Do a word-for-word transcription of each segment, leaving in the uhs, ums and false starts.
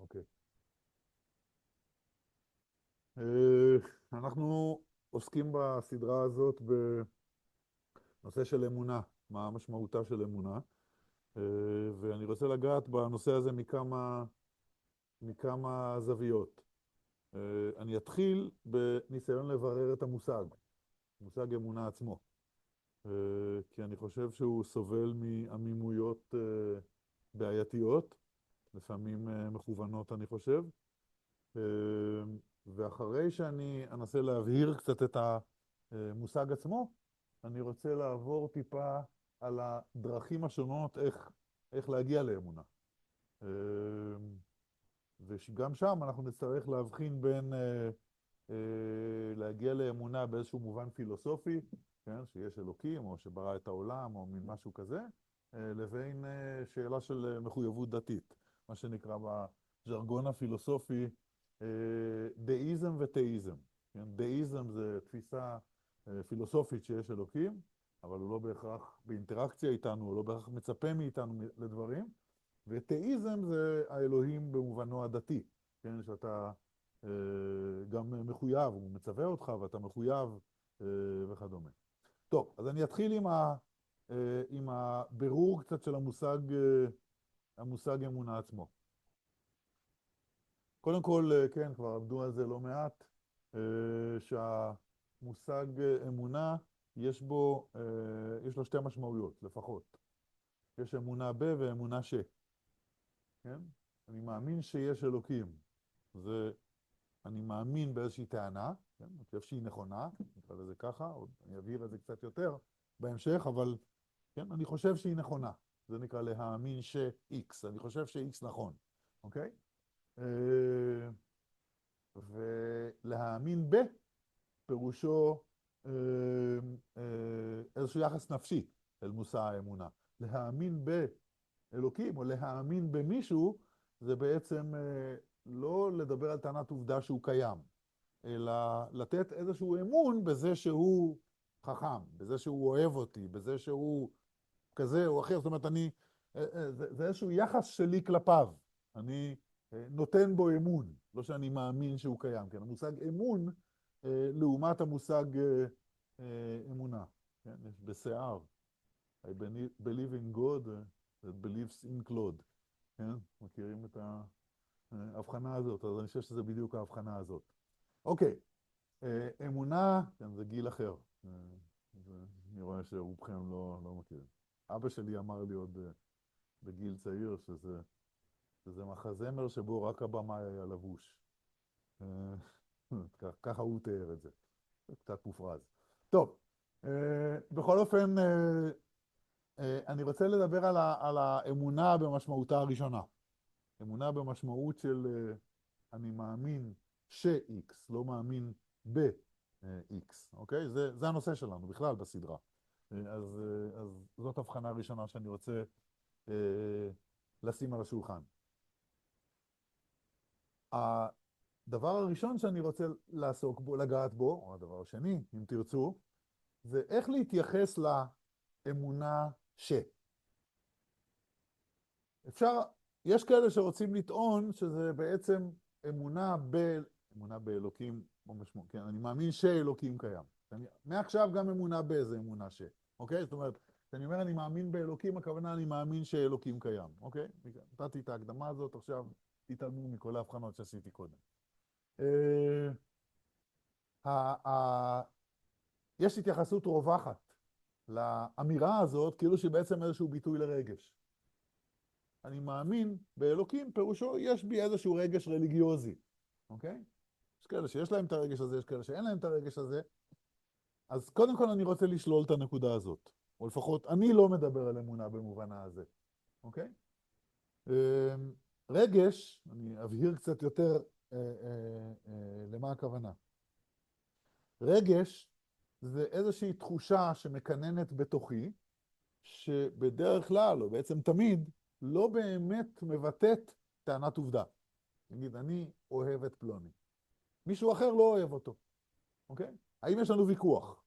אוקיי. אה, אנחנו עוסקים בסדרה הזאת בנושא של אמונה, מה משמעותה של אמונה, אה, ואני רוצה לגעת בנושא הזה מכמה, מכמה זוויות. אה, אני אתחיל בניסיון לברר את המושג, מושג אמונה עצמו, אה, כי אני חושב שהוא סובל מעמימויות אה, בעייתיות, לפעמים אה, מכוונות אני חושב, אה, ואחרי שאני אנסה להבהיר קצת את המושג עצמו, אני רוצה לעבור טיפה על הדרכים השונות איך, איך להגיע לאמונה. אה, וגם שם אנחנו נצטרך להבחין בין אה, אה, להגיע לאמונה באיזשהו מובן פילוסופי, כן, שיש אלוקים או שברא את העולם או מין משהו כזה, אה, לבין אה, שאלה של אה, מחויבות דתית, מה שנקרא בז'רגון הפילוסופי אה, דאיזם ותאיזם. כן? דאיזם זה תפיסה אה, פילוסופית שיש אלוקים, אבל הוא לא בהכרח באינטראקציה איתנו, הוא לא בהכרח מצפה מאיתנו לדברים, ותאיזם זה האלוהים במובנו הדתי, כן, שאתה אה, גם מחויב, הוא מצווה אותך ואתה מחויב אה, וכדומה. טוב, אז אני אתחיל עם, ה, אה, עם הבירור קצת של המושג, אה, המושג אמונה עצמו. קודם כל, אה, כן, כבר עבדו על זה לא מעט, אה, שהמושג אה, אמונה, יש בו, אה, יש לו שתי משמעויות לפחות. יש אמונה ב ואמונה ש. כן? אני מאמין שיש אלוקים. זה, אני מאמין באיזושהי טענה, כן? אני חושב שהיא נכונה, נקרא לזה ככה, עוד אני אבהיר את זה קצת יותר בהמשך, אבל כן, אני חושב שהיא נכונה. זה נקרא להאמין ש-X. אני חושב ש-X נכון, אוקיי? אה, ולהאמין ב, פירושו אה, אה, איזשהו יחס נפשי אל מושא האמונה. להאמין באלוקים או להאמין במישהו, זה בעצם אה, לא לדבר על טענת עובדה שהוא קיים, אלא לתת איזשהו אמון בזה שהוא חכם, בזה שהוא אוהב אותי, בזה שהוא כזה או אחר. זאת אומרת, אני, אה, אה, זה, זה איזשהו יחס שלי כלפיו. אני אה, נותן בו אמון, לא שאני מאמין שהוא קיים. כן, המושג אמון אה, לעומת המושג אה, אה, אמונה. כן, יש בשיער. I believe in God that believes in Claude. כן, מכירים את ההבחנה הזאת, אז אני חושב שזה בדיוק ההבחנה הזאת. אוקיי, אה, אמונה, כן, זה גיל אחר. אה, זה, אני רואה שרובכם לא, לא מכירים. אבא שלי אמר לי עוד אה, בגיל צעיר שזה, שזה מחזמר שבו רק הבמאי היה לבוש. אה, כך- ככה הוא תיאר את זה. זה קצת מופרז. טוב, אה, בכל אופן, אה, אה, אני רוצה לדבר על, ה, על האמונה במשמעותה הראשונה. אמונה במשמעות של אה, אני מאמין ש-X, לא מאמין ב-X, אוקיי? זה, זה הנושא שלנו בכלל בסדרה. אה, אז, אה, אז זאת הבחנה הראשונה שאני רוצה אה, לשים על השולחן. הדבר הראשון שאני רוצה לעסוק בו, לגעת בו, או הדבר השני, אם תרצו, זה איך להתייחס לאמונה ש. אפשר, יש כאלה שרוצים לטעון שזה בעצם אמונה ב... אמונה באלוקים, או משמעות, כן, אני מאמין שאלוקים קיים. אני, מעכשיו גם אמונה ב זה אמונה ש. אוקיי? זאת אומרת, כשאני אומר אני מאמין באלוקים, הכוונה אני מאמין שאלוקים קיים. אוקיי? נתתי את ההקדמה הזאת, עכשיו תתעלמו מכל ההבחנות שעשיתי קודם. אה, ה- ה- יש התייחסות רווחת לאמירה הזאת, כאילו שבעצם איזשהו ביטוי לרגש. אני מאמין באלוקים, פירושו יש בי איזשהו רגש רליגיוזי, אוקיי? יש כאלה שיש להם את הרגש הזה, יש כאלה שאין להם את הרגש הזה. אז קודם כל אני רוצה לשלול את הנקודה הזאת, או לפחות אני לא מדבר על אמונה במובנה הזה, אוקיי? רגש, אני אבהיר קצת יותר אה, אה, אה, למה הכוונה. רגש זה איזושהי תחושה שמקננת בתוכי, שבדרך כלל, או בעצם תמיד, לא באמת מבטאת טענת עובדה. נגיד, אני אוהב את פלוני. מישהו אחר לא אוהב אותו, אוקיי? האם יש לנו ויכוח?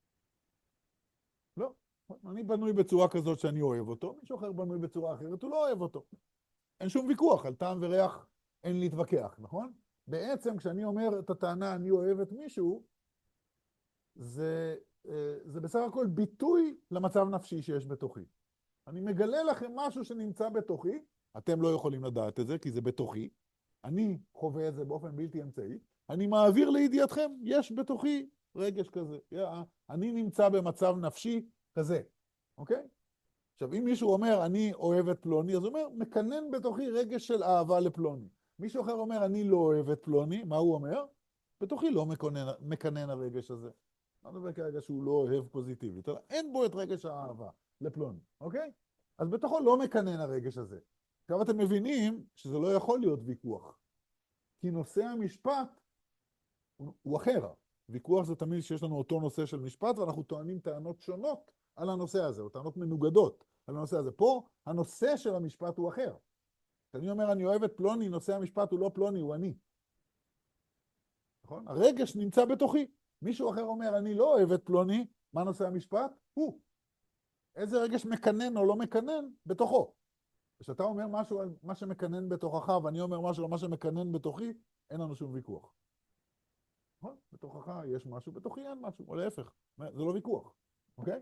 לא. אני בנוי בצורה כזאת שאני אוהב אותו, מישהו אחר בנוי בצורה אחרת, הוא לא אוהב אותו. אין שום ויכוח על טעם וריח אין להתווכח, נכון? בעצם כשאני אומר את הטענה אני אוהב את מישהו, זה, זה בסך הכל ביטוי למצב נפשי שיש בתוכי. אני מגלה לכם משהו שנמצא בתוכי, אתם לא יכולים לדעת את זה כי זה בתוכי, אני חווה את זה באופן בלתי אמצעי, אני מעביר לידיעתכם, יש בתוכי רגש כזה, אני נמצא במצב נפשי כזה, אוקיי? עכשיו, אם מישהו אומר, אני אוהב את פלוני, אז הוא אומר, מקנן בתוכי רגש של אהבה לפלוני. מישהו אחר אומר, אני לא אוהב את פלוני, מה הוא אומר? בתוכי לא מקנן, מקנן הרגש הזה. לא מדבר כרגע שהוא לא אוהב פוזיטיבית, אלא אין בו את רגש האהבה לפלוני, אוקיי? אז בתוכו לא מקנן הרגש הזה. עכשיו אתם מבינים שזה לא יכול להיות ויכוח, כי נושא המשפט הוא, הוא אחר. ויכוח זה תמיד שיש לנו אותו נושא של משפט, ואנחנו טוענים טענות שונות על הנושא הזה, או טענות מנוגדות על הנושא הזה. פה הנושא של המשפט הוא אחר. כשאני אומר אני אוהב את פלוני, נושא המשפט הוא לא פלוני, הוא אני. נכון? הרגש נמצא בתוכי. מישהו אחר אומר אני לא אוהב את פלוני, מה נושא המשפט? הוא. איזה רגש מקנן או לא מקנן? בתוכו. כשאתה אומר משהו על מה שמקנן בתוכך, ואני אומר משהו על מה שמקנן בתוכי, אין לנו שום ויכוח. נכון? בתוכך יש משהו, בתוכי אין משהו, או להפך. זה לא ויכוח. אוקיי?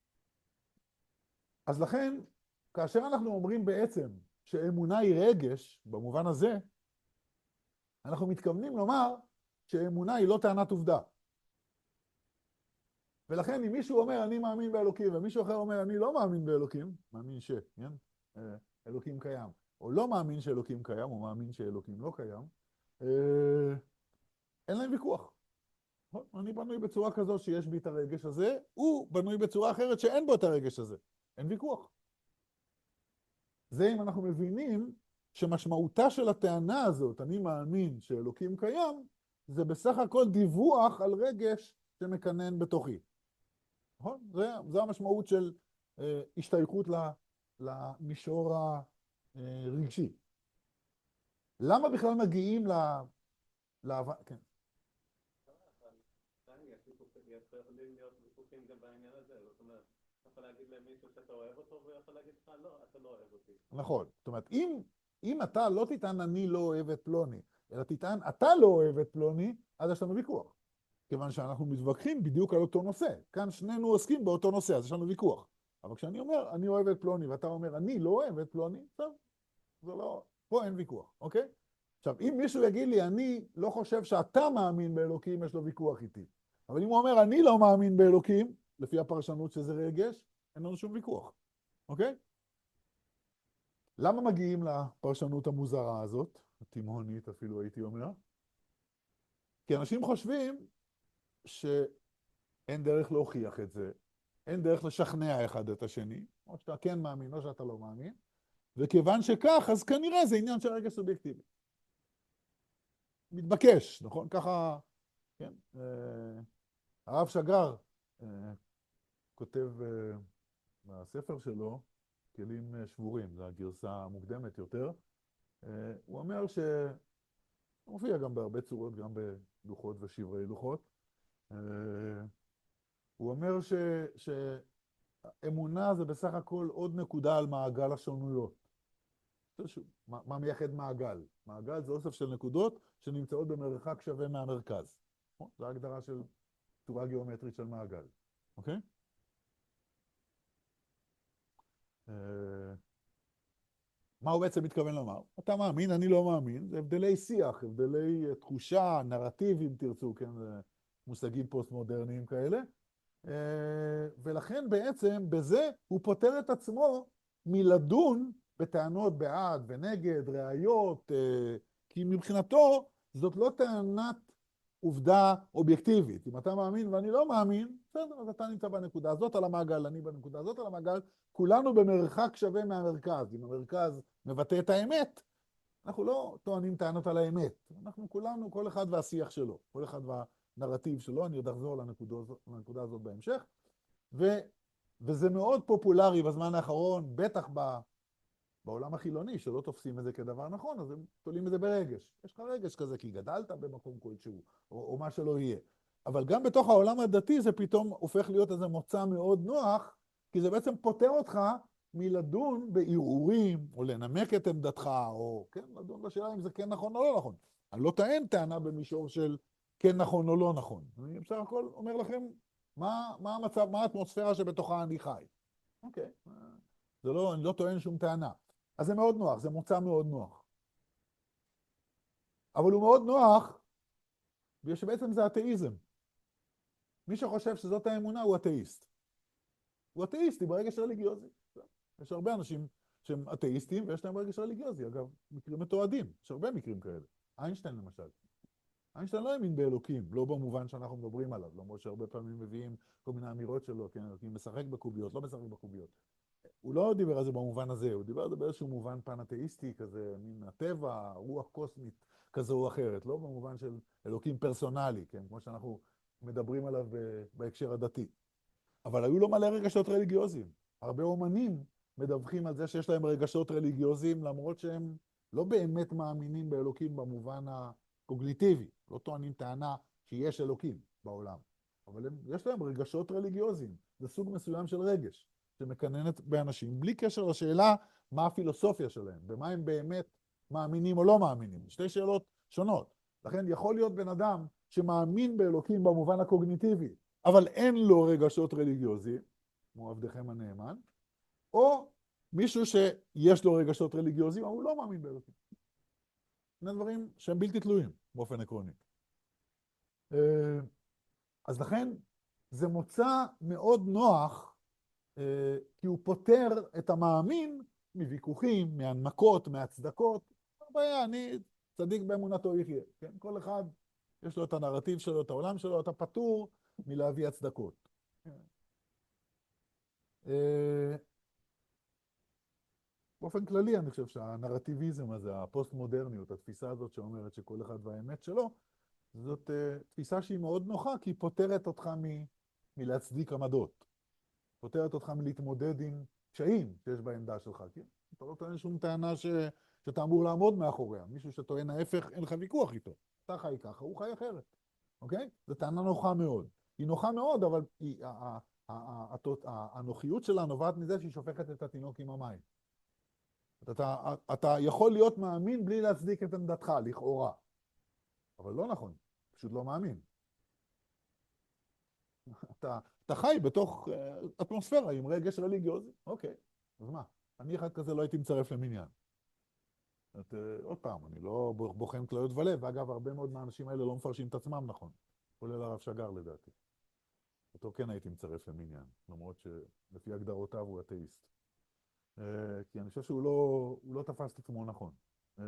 אז לכן, כאשר אנחנו אומרים בעצם שאמונה היא רגש, במובן הזה, אנחנו מתכוונים לומר שאמונה היא לא טענת עובדה. ולכן אם מישהו אומר אני מאמין באלוקים, ומישהו אחר אומר אני לא מאמין באלוקים, מאמין ש, כן? אלוקים קיים, או לא מאמין שאלוקים קיים, או מאמין שאלוקים לא קיים, אין להם ויכוח. אני בנוי בצורה כזו שיש בי את הרגש הזה, הוא בנוי בצורה אחרת שאין בו את הרגש הזה. אין ויכוח. זה אם אנחנו מבינים שמשמעותה של הטענה הזאת, אני מאמין שאלוקים קיים, זה בסך הכל דיווח על רגש שמקנן בתוכי. נכון? זה, זה המשמעות של אה, השתייכות למישור הרגשי. למה בכלל מגיעים ל... ל... כן. יכולים להיות ויכוחים גם בעניין הזה, זאת אומרת, אתה יכול להגיד למישהו שאתה אוהב אותו, והוא יכול להגיד לך, לא, אתה לא אוהב אותי. נכון, זאת אומרת, אם, אם אתה לא תטען אני לא אוהב את פלוני, אלא תטען אתה לא אוהב את פלוני, אז יש לנו ויכוח. כיוון שאנחנו מתווכחים בדיוק על אותו נושא. כאן שנינו עוסקים באותו נושא, אז יש לנו ויכוח. אבל כשאני אומר, אני אוהב את פלוני, ואתה אומר, אני לא אוהב את פלוני, טוב, זה לא, פה אין ויכוח, אוקיי? עכשיו, אם מישהו יגיד לי, אני לא חושב שאתה מאמין באלוקים, יש לו ויכוח איתי. אבל אם הוא אומר, אני לא מאמין באלוקים, לפי הפרשנות שזה רגש, אין לנו שום ויכוח, אוקיי? למה מגיעים לפרשנות המוזרה הזאת, התימהונית אפילו הייתי אומר? כי אנשים חושבים שאין דרך להוכיח את זה, אין דרך לשכנע אחד את השני, או שאתה כן מאמין או שאתה לא מאמין, וכיוון שכך, אז כנראה זה עניין של רגש סובייקטיבי. מתבקש, נכון? ככה, כן, הרב שגר כותב בספר שלו, כלים שבורים, זו הגרסה המוקדמת יותר, הוא אומר ש... הוא מופיע גם בהרבה צורות, גם בלוחות ושברי לוחות, הוא אומר ש... שאמונה זה בסך הכל עוד נקודה על מעגל השונויות. מה, מה מייחד מעגל? מעגל זה אוסף של נקודות שנמצאות במרחק שווה מהמרכז. זו ההגדרה של צורה גיאומטרית של מעגל. אוקיי? מה הוא בעצם מתכוון לומר? אתה מאמין, אני לא מאמין. זה הבדלי שיח, הבדלי תחושה, נרטיב, אם תרצו, כן? מושגים פוסט-מודרניים כאלה. ולכן בעצם בזה הוא פותר את עצמו מלדון בטענות בעד ונגד, ראיות, כי מבחינתו זאת לא טענת עובדה אובייקטיבית. אם אתה מאמין ואני לא מאמין, בסדר, אז אתה נמצא בנקודה הזאת על המעגל, אני בנקודה הזאת על המעגל, כולנו במרחק שווה מהמרכז. אם המרכז מבטא את האמת, אנחנו לא טוענים טענות על האמת. אנחנו כולנו, כל אחד והשיח שלו, כל אחד והנרטיב שלו, אני עוד אחזור לנקודה, לנקודה הזאת בהמשך. ו, וזה מאוד פופולרי בזמן האחרון, בטח ב... בעולם החילוני, שלא תופסים את זה כדבר נכון, אז הם תולים את זה ברגש. יש לך רגש כזה, כי גדלת במקום כלשהו, או, או מה שלא יהיה. אבל גם בתוך העולם הדתי זה פתאום הופך להיות איזה מוצא מאוד נוח, כי זה בעצם פותר אותך מלדון בערעורים, או לנמק את עמדתך, או כן, לדון בשאלה אם זה כן נכון או לא נכון. אני לא טען טענה במישור של כן נכון או לא נכון. אני בסך הכל אומר לכם מה, מה המצב, מה האטמוספירה שבתוכה אני חי. אוקיי, זה לא, אני לא טוען שום טענה. אז זה מאוד נוח, זה מוצא מאוד נוח. אבל הוא מאוד נוח, בגלל שבעצם זה אתאיזם. מי שחושב שזאת האמונה הוא אתאיסט. הוא אתאיסטי ברגש רליגיוזי. יש הרבה אנשים שהם אתאיסטים ויש להם ברגש רליגיוזי. אגב, מקרים מתועדים, יש הרבה מקרים כאלה. איינשטיין למשל. איינשטיין לא האמין באלוקים, לא במובן שאנחנו מדברים עליו, למרות שהרבה פעמים מביאים כל מיני אמירות שלו, כן, אלוקים משחק בקוביות, לא משחק בקוביות. הוא לא דיבר על זה במובן הזה, הוא דיבר על זה באיזשהו מובן פן-אתאיסטי, כזה, מין הטבע, רוח קוסמית כזו או אחרת, לא במובן של אלוקים פרסונלי, כן, כמו שאנחנו מדברים עליו בהקשר הדתי. אבל היו לו מלא רגשות רליגיוזיים. הרבה אומנים מדווחים על זה שיש להם רגשות רליגיוזיים, למרות שהם לא באמת מאמינים באלוקים במובן הקוגניטיבי. לא טוענים טענה שיש אלוקים בעולם. אבל הם, יש להם רגשות רליגיוזיים. זה סוג מסוים של רגש, שמקננת באנשים, בלי קשר לשאלה מה הפילוסופיה שלהם, במה הם באמת מאמינים או לא מאמינים. שתי שאלות שונות. לכן יכול להיות בן אדם שמאמין באלוקים במובן הקוגניטיבי, אבל אין לו רגשות רליגיוזיים, כמו עבדכם הנאמן, או מישהו שיש לו רגשות רליגיוזיים, אבל הוא לא מאמין באלוקים. שני דברים שהם בלתי תלויים באופן עקרוני. אז לכן זה מוצא מאוד נוח, כי הוא פותר את המאמין מוויכוחים, מהנמקות, מהצדקות. הבעיה, אני צדיק באמונתו יחיה. כן? כל אחד יש לו את הנרטיב שלו, את העולם שלו, אתה פטור מלהביא הצדקות. באופן כללי אני חושב שהנרטיביזם הזה, הפוסט-מודרניות, התפיסה הזאת שאומרת שכל אחד והאמת שלו, זאת תפיסה שהיא מאוד נוחה, כי היא פותרת אותך מ- מלהצדיק עמדות. פותרת אותך מלהתמודד עם קשיים שיש בעמדה שלך. כי אתה לא טוען שום טענה ש... שאתה אמור לעמוד מאחוריה. מישהו שטוען ההפך, אין לך ויכוח איתו. אתה חי ככה, הוא חי אחרת. אוקיי? זו טענה נוחה מאוד. היא נוחה מאוד, אבל היא, הנוחיות שלה נובעת מזה שהיא שופכת את התינוק עם המים. אתה, אתה יכול להיות מאמין בלי להצדיק את עמדתך, לכאורה. אבל לא נכון, פשוט לא מאמין. אתה, אתה חי בתוך uh, אטמוספירה עם רגש רליגיוזי. אוקיי, אז מה? אני אחד כזה לא הייתי מצרף למניין. את, uh, עוד פעם, אני לא בוחן כליות ולב, ואגב, הרבה מאוד מהאנשים האלה לא מפרשים את עצמם נכון. כולל הרב שגר לדעתי. אותו כן הייתי מצרף למניין, למרות שלפי הגדרותיו הוא אתאיסט. Uh, כי אני חושב שהוא לא, הוא לא תפס את עצמו נכון. Uh,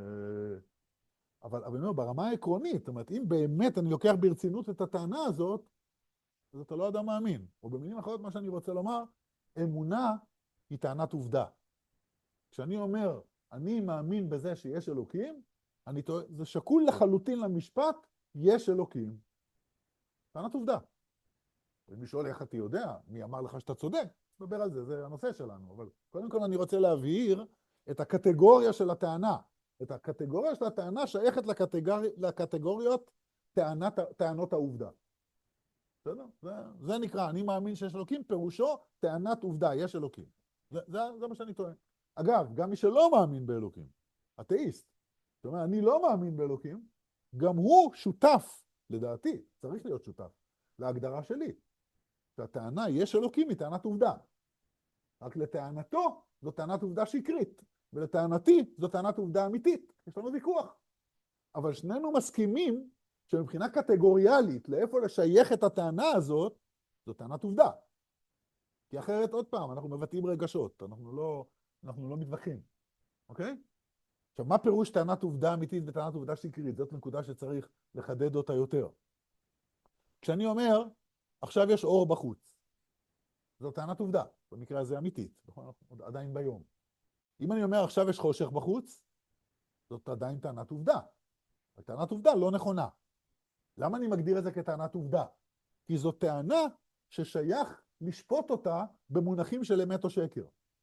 אבל, אבל לא, ברמה העקרונית, זאת אומרת, אם באמת אני לוקח ברצינות את הטענה הזאת, אז אתה לא אדם מאמין. או במילים אחרות, מה שאני רוצה לומר, אמונה היא טענת עובדה. כשאני אומר, אני מאמין בזה שיש אלוקים, אני טוע... זה שקול לחלוטין למשפט, יש אלוקים. טענת עובדה. אם לשאול איך אתה יודע, מי אמר לך שאתה צודק, נדבר על זה, זה הנושא שלנו. אבל קודם כל אני רוצה להבהיר את הקטגוריה של הטענה. את הקטגוריה של הטענה שייכת לקטגור... לקטגוריות טענת... טענות העובדה. בסדר? זה, זה נקרא, אני מאמין שיש אלוקים, פירושו טענת עובדה, יש אלוקים. זה, זה, זה מה שאני טוען. אגב, גם מי שלא מאמין באלוקים, אתאיסט, זאת אומרת, אני לא מאמין באלוקים, גם הוא שותף, לדעתי, צריך להיות שותף, להגדרה שלי. שהטענה, יש אלוקים, היא טענת עובדה. רק לטענתו, זו טענת עובדה שקרית, ולטענתי, זו טענת עובדה אמיתית. יש לנו ויכוח. אבל שנינו מסכימים שמבחינה קטגוריאלית, לאיפה לשייך את הטענה הזאת, זו טענת עובדה. כי אחרת, עוד פעם, אנחנו מבטאים רגשות, אנחנו לא, אנחנו לא מתווכחים. אוקיי? עכשיו, מה פירוש טענת עובדה אמיתית וטענת עובדה שקרית? זאת נקודה שצריך לחדד אותה יותר. כשאני אומר, עכשיו יש אור בחוץ, זו טענת עובדה, במקרה הזה אמיתית, נכון? עוד עדיין ביום. אם אני אומר, עכשיו יש חושך בחוץ, זאת עדיין טענת עובדה. טענת עובדה לא נכונה. למה אני מגדיר את זה כטענת עובדה? כי זו טענה ששייך לשפוט אותה במונחים של אמת או שקר.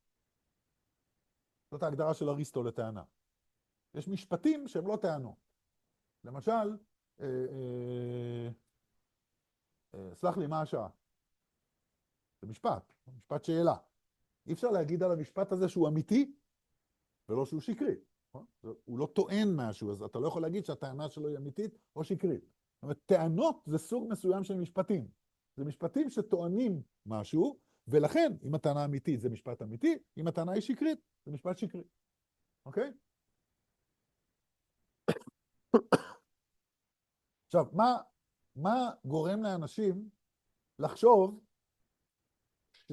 זאת ההגדרה של אריסטו לטענה. יש משפטים שהם לא טענות. למשל, אה, אה, אה, סלח לי, מה השעה? זה משפט, משפט שאלה. אי אפשר להגיד על המשפט הזה שהוא אמיתי, ולא שהוא שקרי. נכון? הוא לא טוען משהו, אז אתה לא יכול להגיד שהטענה שלו היא אמיתית או שקרית. זאת אומרת, טענות זה סוג מסוים של משפטים. זה משפטים שטוענים משהו, ולכן, אם הטענה אמיתית זה משפט אמיתי, אם הטענה היא שקרית, זה משפט שקרי. אוקיי? עכשיו, מה, מה גורם לאנשים לחשוב ש...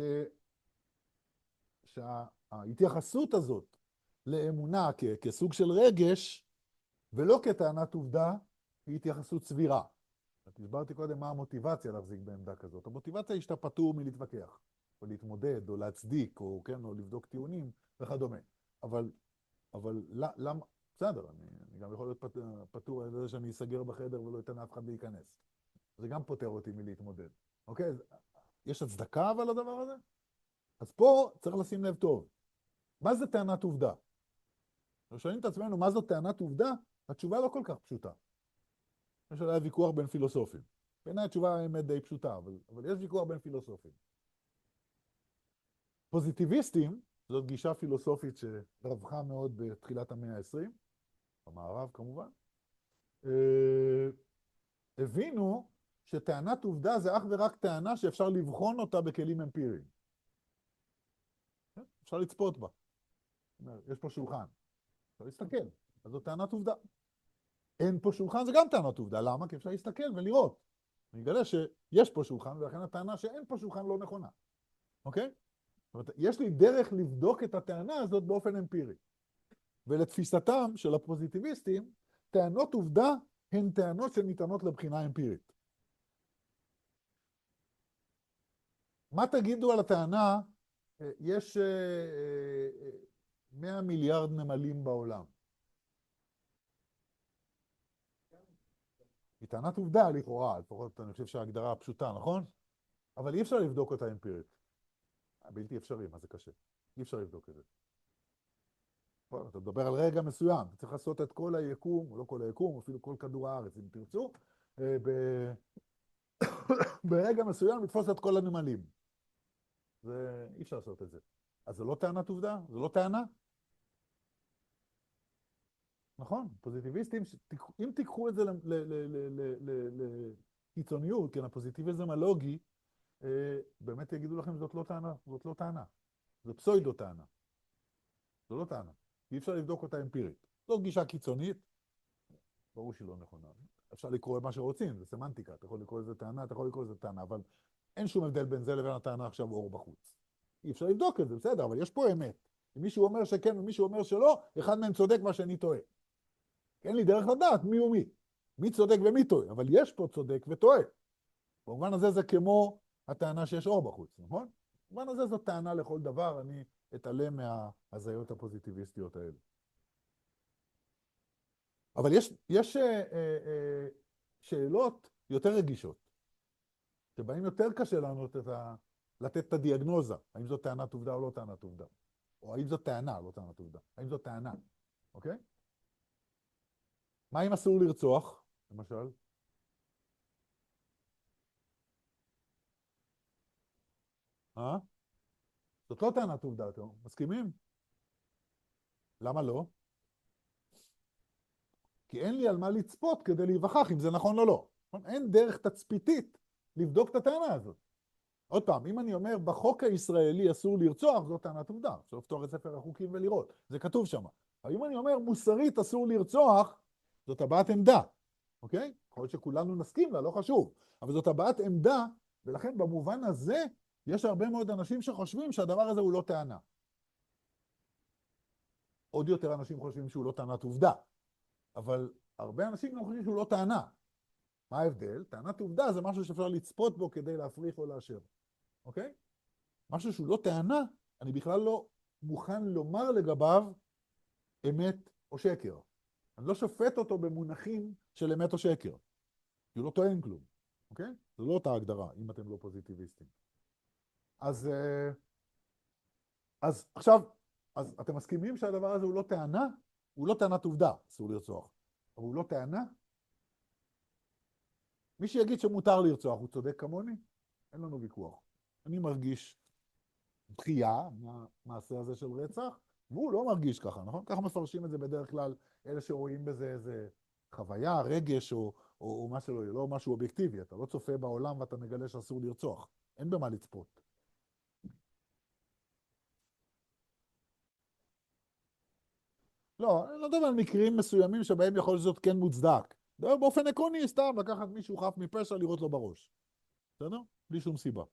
שההתייחסות הזאת לאמונה כ... כסוג של רגש, ולא כטענת עובדה, היא התייחסות סבירה. הסברתי קודם מה המוטיבציה להחזיק בעמדה כזאת. המוטיבציה היא שאתה פטור מלהתווכח, או להתמודד, או להצדיק, או, כן, או לבדוק טיעונים וכדומה. אבל, אבל למה, בסדר, אני, אני גם יכול להיות פטור על זה שאני אסגר בחדר ולא אתן אף אחד להיכנס. זה גם פותר אותי מלהתמודד. אוקיי? יש הצדקה אבל לדבר הזה? אז פה צריך לשים לב טוב. מה זה טענת עובדה? אנחנו שואלים את עצמנו מה זו טענת עובדה? התשובה לא כל כך פשוטה. יש עליה ויכוח בין פילוסופים. בעיניי התשובה האמת די פשוטה, אבל, אבל יש ויכוח בין פילוסופים. פוזיטיביסטים, זאת גישה פילוסופית שרווחה מאוד בתחילת המאה ה-עשרים, במערב כמובן, אה, הבינו שטענת עובדה זה אך ורק טענה שאפשר לבחון אותה בכלים אמפיריים. אפשר לצפות בה. יש פה שולחן. אפשר להסתכל. אז זו טענת עובדה. אין פה שולחן זה גם טענת עובדה. למה? כי אפשר להסתכל ולראות. אני אגלה שיש פה שולחן, ולכן הטענה שאין פה שולחן לא נכונה. אוקיי? זאת אומרת, יש לי דרך לבדוק את הטענה הזאת באופן אמפירי. ולתפיסתם של הפוזיטיביסטים, טענות עובדה הן טענות שניתנות לבחינה אמפירית. מה תגידו על הטענה? יש מאה מיליארד נמלים בעולם. היא טענת עובדה לכאורה, לפחות אני חושב שההגדרה הפשוטה, נכון? אבל אי אפשר לבדוק אותה אמפירית. בלתי אפשרי, מה זה קשה? אי אפשר לבדוק את זה. אתה מדבר על רגע מסוים, אתה צריך לעשות את כל היקום, או לא כל היקום, אפילו כל כדור הארץ, אם תרצו, ברגע מסוים לתפוס את כל הנמלים. זה אי אפשר לעשות את זה. אז זה לא טענת עובדה? זה לא טענה? נכון, פוזיטיביסטים, אם תיקחו את זה לקיצוניות, כן, הפוזיטיביזם הלוגי, באמת יגידו לכם זאת לא טענה, זאת לא טענה. זה פסוידו טענה. זו לא טענה. אי אפשר לבדוק אותה אמפירית. זו גישה קיצונית, ברור שהיא לא נכונה. אפשר לקרוא את מה שרוצים, זה סמנטיקה, אתה יכול לקרוא לזה טענה, אתה יכול לקרוא לזה טענה, אבל אין שום הבדל בין זה לבין הטענה עכשיו אור בחוץ. אי אפשר לבדוק את זה, בסדר, אבל יש פה אמת. אם מישהו אומר שכן ומישהו אומר שלא, אחד מהם צודק מה שאני טועה. אין לי דרך לדעת מי הוא מי. מי צודק ומי טועה, אבל יש פה צודק וטועה. במובן הזה זה כמו הטענה שיש אור בחוץ, נכון? במובן הזה זו טענה לכל דבר, אני אתעלם מההזיות הפוזיטיביסטיות האלה. אבל יש, יש אה, אה, שאלות יותר רגישות, שבהם יותר קשה לנו את ה, לתת את הדיאגנוזה, האם זו טענת עובדה או לא טענת עובדה. או האם זו טענה, לא טענת עובדה. האם זו טענה, אוקיי? מה אם אסור לרצוח, למשל? אה? זאת לא טענת עובדה, אתם מסכימים? למה לא? כי אין לי על מה לצפות כדי להיווכח אם זה נכון או לא. אין דרך תצפיתית לבדוק את הטענה הזאת. עוד פעם, אם אני אומר בחוק הישראלי אסור לרצוח, זו טענת עובדה. אפשר לפתוח את ספר החוקים ולראות, זה כתוב שם. אבל אם אני אומר מוסרית אסור לרצוח, זאת הבעת עמדה, אוקיי? יכול להיות שכולנו נסכים לה, לא חשוב. אבל זאת הבעת עמדה, ולכן במובן הזה יש הרבה מאוד אנשים שחושבים שהדבר הזה הוא לא טענה. עוד יותר אנשים חושבים שהוא לא טענת עובדה. אבל הרבה אנשים גם חושבים שהוא לא טענה. מה ההבדל? טענת עובדה זה משהו שאפשר לצפות בו כדי להפריך או לאשר. אוקיי? משהו שהוא לא טענה, אני בכלל לא מוכן לומר לגביו אמת או שקר. אני לא שופט אותו במונחים של אמת או שקר. כי הוא לא טוען כלום. אוקיי? זו לא אותה הגדרה, אם אתם לא פוזיטיביסטים. אז, אז עכשיו, אז אתם מסכימים שהדבר הזה הוא לא טענה? הוא לא טענת עובדה, אסור לרצוח. אבל הוא לא טענה? מי שיגיד שמותר לרצוח, הוא צודק כמוני? אין לנו ויכוח. אני מרגיש דחייה מהמעשה הזה של רצח, והוא לא מרגיש ככה, נכון? ככה מפרשים את זה בדרך כלל, אלה שרואים בזה איזה חוויה, רגש או, או, או מה שלא יהיה, לא משהו אובייקטיבי. אתה לא צופה בעולם ואתה מגלה שאסור לרצוח. אין במה לצפות. לא, אני לא מדבר על מקרים מסוימים שבהם יכול להיות כן מוצדק. דבר באופן עקרוני, סתם לקחת מישהו חף מפשע, לראות לו בראש. בסדר? בלי שום סיבה.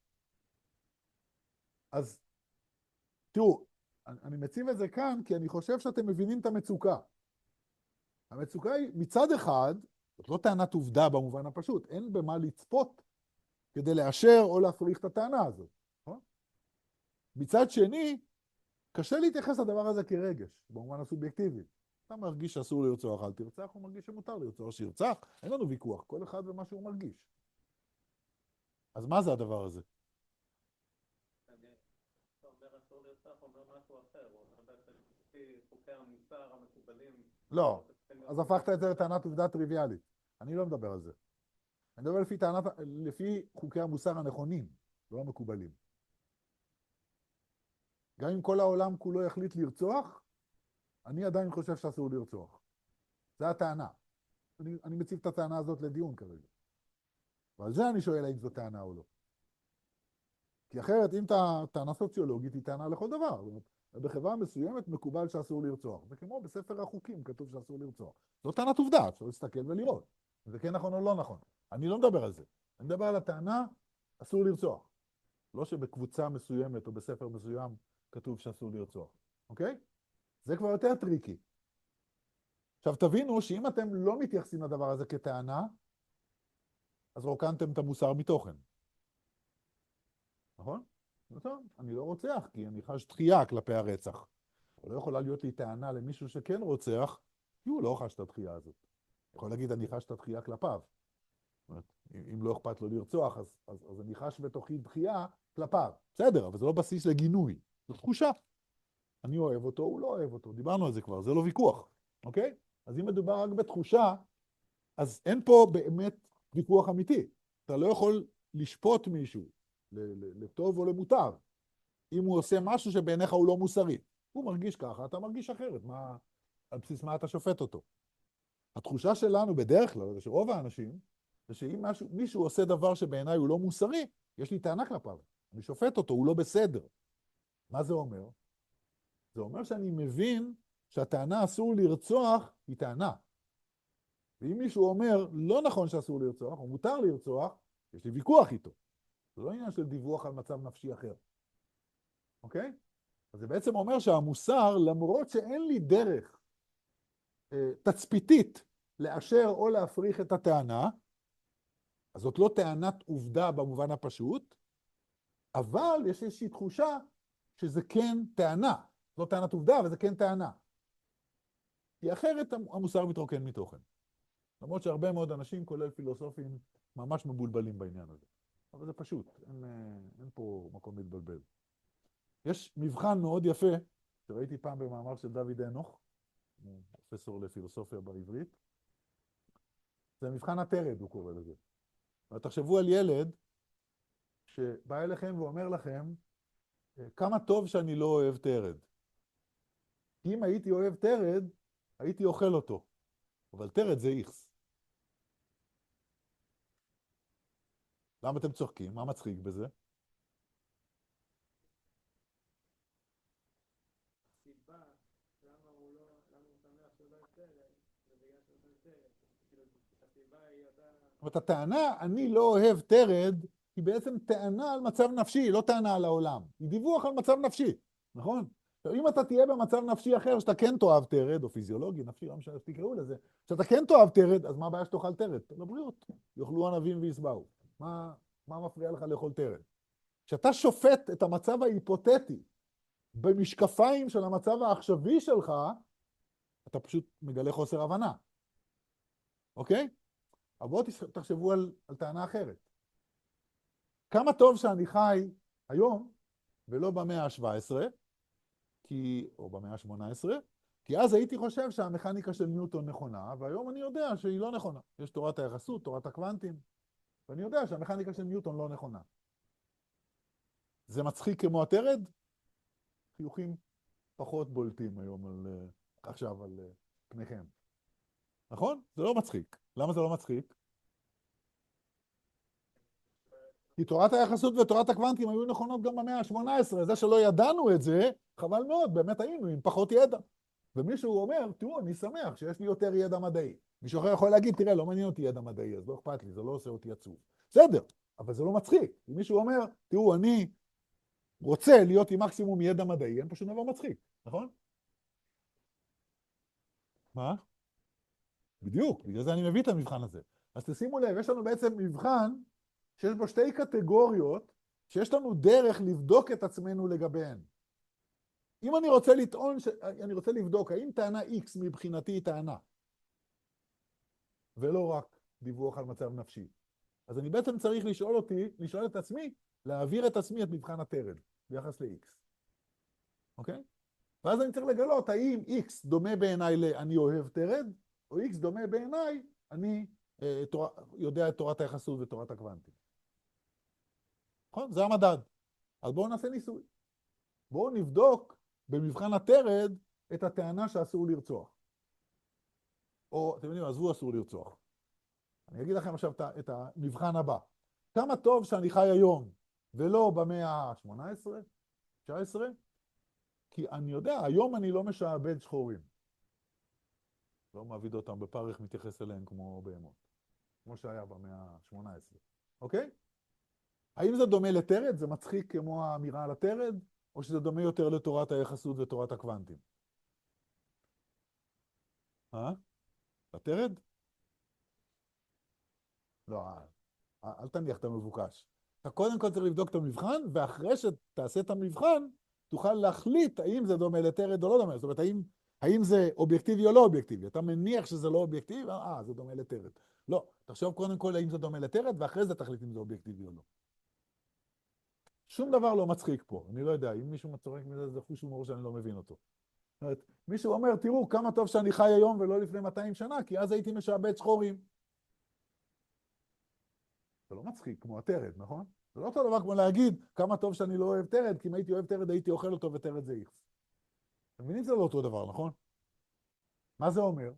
אז תראו, אני מציב את זה כאן כי אני חושב שאתם מבינים את המצוקה. המצוקה היא, מצד אחד, זאת לא טענת עובדה במובן הפשוט, אין במה לצפות כדי לאשר או להפריך את הטענה הזאת. נכון? מצד שני, קשה להתייחס לדבר הזה כרגש, במובן הסובייקטיבי. אתה מרגיש שאסור לרצוח, אל תרצח, הוא מרגיש שמותר לרצוח, שירצח, אין לנו ויכוח, כל אחד ומה שהוא מרגיש. אז מה זה הדבר הזה? אתה אומר אסור לרצוח, אומר משהו אחר, הוא אומר בעצם לפי חוקי המוסר המקובלים. לא, אז הפכת את זה לטענת עובדה טריוויאלית. אני לא מדבר על זה. אני מדבר לפי, טענת, לפי חוקי המוסר הנכונים, לא המקובלים. גם אם כל העולם כולו יחליט לרצוח, אני עדיין חושב שאסור לרצוח. זו הטענה. אני, אני מציב את הטענה הזאת לדיון כרגע. ועל זה אני שואל האם זו טענה או לא. כי אחרת, אם טענה סוציולוגית, היא טענה לכל דבר. בחברה מסוימת מקובל שאסור לרצוח. זה כמו בספר החוקים כתוב שאסור לרצוח. זו טענת עובדה, אפשר להסתכל ולראות. זה כן נכון או לא נכון. אני לא מדבר על זה. אני מדבר על הטענה, אסור לרצוח. לא שבקבוצה מסוימת או בספר מסוים כתוב שאסור לרצוח. אוקיי? זה כבר יותר טריקי. עכשיו תבינו שאם אתם לא מתייחסים לדבר הזה כטענה, אז רוקנתם את המוסר מתוכן. נכון? נכון, אני לא רוצח, כי אני חש דחייה כלפי הרצח. לא יכולה להיות לי טענה למישהו שכן רוצח, כי הוא לא חש את הדחייה הזאת. יכול להגיד, אני חש את הדחייה כלפיו. זאת אומרת, אם לא אכפת לו לרצוח, אז, אז, אז אני חש בתוכי דחייה כלפיו. בסדר, אבל זה לא בסיס לגינוי. זו תחושה. אני אוהב אותו, הוא לא אוהב אותו. דיברנו על זה כבר, זה לא ויכוח. אוקיי? אז אם מדובר רק בתחושה, אז אין פה באמת ויכוח אמיתי. אתה לא יכול לשפוט מישהו לטוב או למוטב, אם הוא עושה משהו שבעיניך הוא לא מוסרי. הוא מרגיש ככה, אתה מרגיש אחרת. מה, על בסיס מה אתה שופט אותו? התחושה שלנו בדרך כלל, שרוב האנשים, זה שאם משהו, מישהו עושה דבר שבעיניי הוא לא מוסרי, יש לי טענה כלפיו. אני שופט אותו, הוא לא בסדר. מה זה אומר? זה אומר שאני מבין שהטענה אסור לרצוח היא טענה. ואם מישהו אומר, לא נכון שאסור לרצוח, או מותר לרצוח, יש לי ויכוח איתו. זה לא עניין של דיווח על מצב נפשי אחר. אוקיי? אז זה בעצם אומר שהמוסר, למרות שאין לי דרך אה, תצפיתית לאשר או להפריך את הטענה, אז זאת לא טענת עובדה במובן הפשוט, אבל יש איזושהי תחושה שזה כן טענה. לא טענת עובדה, אבל זה כן טענה. כי אחרת המוסר מתרוקן מתוכן. למרות שהרבה מאוד אנשים, כולל פילוסופים, ממש מבולבלים בעניין הזה. אבל זה פשוט, אין, אין פה מקום להתבלבל. יש מבחן מאוד יפה, שראיתי פעם במאמר של דוד אנוך, פרופסור לפילוסופיה בעברית. זה מבחן הטרד, הוא קורא לזה. ותחשבו על ילד שבא אליכם ואומר לכם, כמה טוב שאני לא אוהב טרד. אם הייתי אוהב טרד, הייתי אוכל אותו. אבל טרד זה איכס. למה אתם צוחקים? מה מצחיק בזה? סיבה, למה הוא לא, למה הוא שמח שהוא לא יצרת, זה בגלל שהוא לא יצרת. כאילו, הסיבה היא עדיין... זאת אומרת, הטענה, אני לא אוהב טרד, היא בעצם טענה על מצב נפשי, לא טענה על העולם. היא דיווח על מצב נפשי, נכון? אם אתה תהיה במצב נפשי אחר, שאתה כן תאהב טרד, או פיזיולוגי, נפשי, לא משנה שתקראו לזה, שאתה כן תאהב טרד, אז מה הבעיה שתאכל טרד? לבריאות. יאכלו ענבים ויסבעו. מה, מה מפריע לך לאכול טרד? כשאתה שופט את המצב ההיפותטי במשקפיים של המצב העכשווי שלך, אתה פשוט מגלה חוסר הבנה. אוקיי? אבל בואו תחשבו על, על טענה אחרת. כמה טוב שאני חי היום, ולא במאה ה-שבע עשרה, כי, או במאה ה-שמונה עשרה, כי אז הייתי חושב שהמכניקה של ניוטון נכונה, והיום אני יודע שהיא לא נכונה. יש תורת היחסות, תורת הקוונטים, ואני יודע שהמכניקה של ניוטון לא נכונה. זה מצחיק כמו הטרד? חיוכים פחות בולטים היום על, עכשיו על פניכם. נכון? זה לא מצחיק. למה זה לא מצחיק? כי תורת היחסות ותורת הקוונטים היו נכונות גם במאה ה-שמונה עשרה. זה שלא ידענו את זה, חבל מאוד, באמת היינו עם פחות ידע. ומישהו אומר, תראו, אני שמח שיש לי יותר ידע מדעי. מישהו אחר יכול להגיד, תראה, לא מעניין אותי ידע מדעי, אז לא אכפת לי, זה לא עושה אותי עצוב. בסדר, אבל זה לא מצחיק. אם מישהו אומר, תראו, אני רוצה להיות עם מקסימום ידע מדעי, אין פשוט דבר מצחיק, נכון? מה? בדיוק, בגלל זה אני מביא את המבחן הזה. אז תשימו לב, יש לנו בעצם מבחן שיש בו שתי קטגוריות, שיש לנו דרך לבדוק את עצמנו לגביהן. אם אני רוצה לטעון, ש... אני רוצה לבדוק, האם טענה X מבחינתי היא טענה, ולא רק דיווח על מצב נפשי. אז אני בעצם צריך לשאול אותי, לשאול את עצמי, להעביר את עצמי את מבחן הטרד, ביחס ל-X. אוקיי? ואז אני צריך לגלות, האם X דומה בעיניי ל"אני אוהב טרד", או X דומה בעיניי, אני אה, תור... יודע את תורת היחסות ותורת הקוונטים. נכון? זה המדד. אז בואו נעשה ניסוי. בואו נבדוק במבחן הטרד את הטענה שאסור לרצוח. או, אתם יודעים, עזבו אסור לרצוח. אני אגיד לכם עכשיו את המבחן הבא. כמה טוב שאני חי היום, ולא במאה ה-שמונה עשרה, תשע עשרה, כי אני יודע, היום אני לא משעבד שחורים. לא מעביד אותם בפרך, מתייחס אליהם כמו בהמות. כמו שהיה במאה ה-שמונה עשרה. אוקיי? האם זה דומה לטרד? זה מצחיק כמו האמירה על הטרד? או שזה דומה יותר לתורת היחסות ותורת הקוונטים? אה? לטרד? לא, אל תניח את המבוקש. אתה קודם כל צריך לבדוק את המבחן, ואחרי שתעשה את המבחן, תוכל להחליט האם זה דומה לטרד או לא דומה. זאת אומרת, האם, האם זה אובייקטיבי או לא אובייקטיבי. אתה מניח שזה לא אובייקטיבי, אה, זה דומה לטרד. לא, תחשוב קודם כל האם זה דומה לטרד, ואחרי זה תחליט אם זה אובייקטיבי או לא. שום דבר לא מצחיק פה. אני לא יודע, אם מישהו מצורק מזה, זה חוש הומור שאני לא מבין אותו. זאת אומרת, מישהו אומר, תראו, כמה טוב שאני חי היום ולא לפני מאתיים שנה, כי אז הייתי משעבד שחורים. זה לא מצחיק כמו הטרד, נכון? זה לא אותו דבר כמו להגיד, כמה טוב שאני לא אוהב טרד, כי אם הייתי אוהב טרד, הייתי אוכל אותו וטרד זה X. אתם מבינים שזה לא אותו דבר, נכון? מה זה אומר?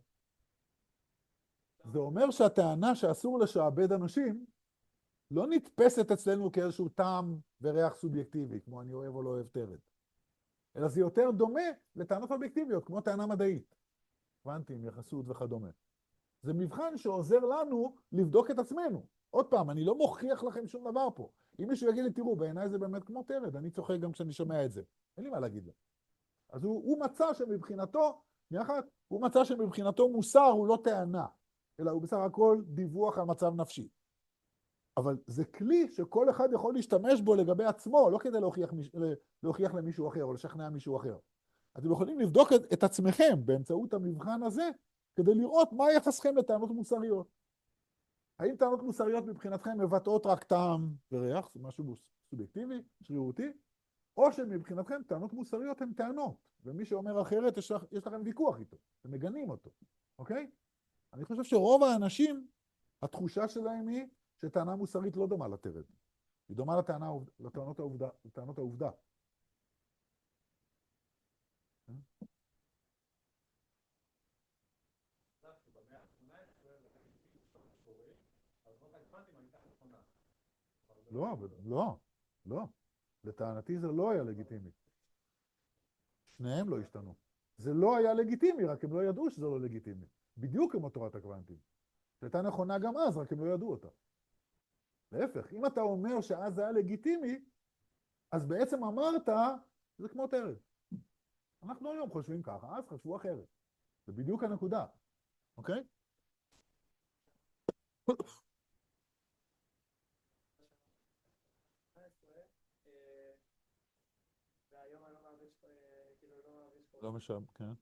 זה אומר שהטענה שאסור לשעבד אנשים, לא נתפסת אצלנו כאיזשהו טעם וריח סובייקטיבי, כמו אני אוהב או לא אוהב טרד. אלא זה יותר דומה לטענות אובייקטיביות, כמו טענה מדעית. קוונטים, יחסות וכדומה. זה מבחן שעוזר לנו לבדוק את עצמנו. עוד פעם, אני לא מוכיח לכם שום דבר פה. אם מישהו יגיד לי, תראו, בעיניי זה באמת כמו טרד, אני צוחק גם כשאני שומע את זה. אין לי מה להגיד לו. אז הוא, הוא מצא שמבחינתו, יחד, הוא מצא שמבחינתו מוסר הוא לא טענה, אלא הוא בסך הכל דיווח על מצב נפשי. אבל זה כלי שכל אחד יכול להשתמש בו לגבי עצמו, לא כדי להוכיח, להוכיח למישהו אחר או לשכנע מישהו אחר. אתם יכולים לבדוק את, את עצמכם באמצעות המבחן הזה, כדי לראות מה יחסכם לטענות מוסריות. האם טענות מוסריות מבחינתכם מבטאות רק טעם וריח, זה משהו סובייקטיבי, שרירותי, או שמבחינתכם טענות מוסריות הן טענות, ומי שאומר אחרת יש, יש לכם ויכוח איתו, ומגנים אותו, אוקיי? אני חושב שרוב האנשים, התחושה שלהם היא שטענה מוסרית לא דומה לטרד. היא דומה לטענה, לטענות העובדה, לטענות העובדה. לא, לא, לא. לטענתי זה לא היה לגיטימי. שניהם לא השתנו. זה לא היה לגיטימי, רק הם לא ידעו שזה לא לגיטימי. בדיוק כמו תורת הקוונטים. שהייתה נכונה גם אז, רק הם לא ידעו אותה. להפך, אם אתה אומר שאז זה היה לגיטימי, אז בעצם אמרת, זה כמו טרד. אנחנו היום חושבים ככה, אז חשבו אחרת. זה בדיוק הנקודה, אוקיי? לא משם, כן.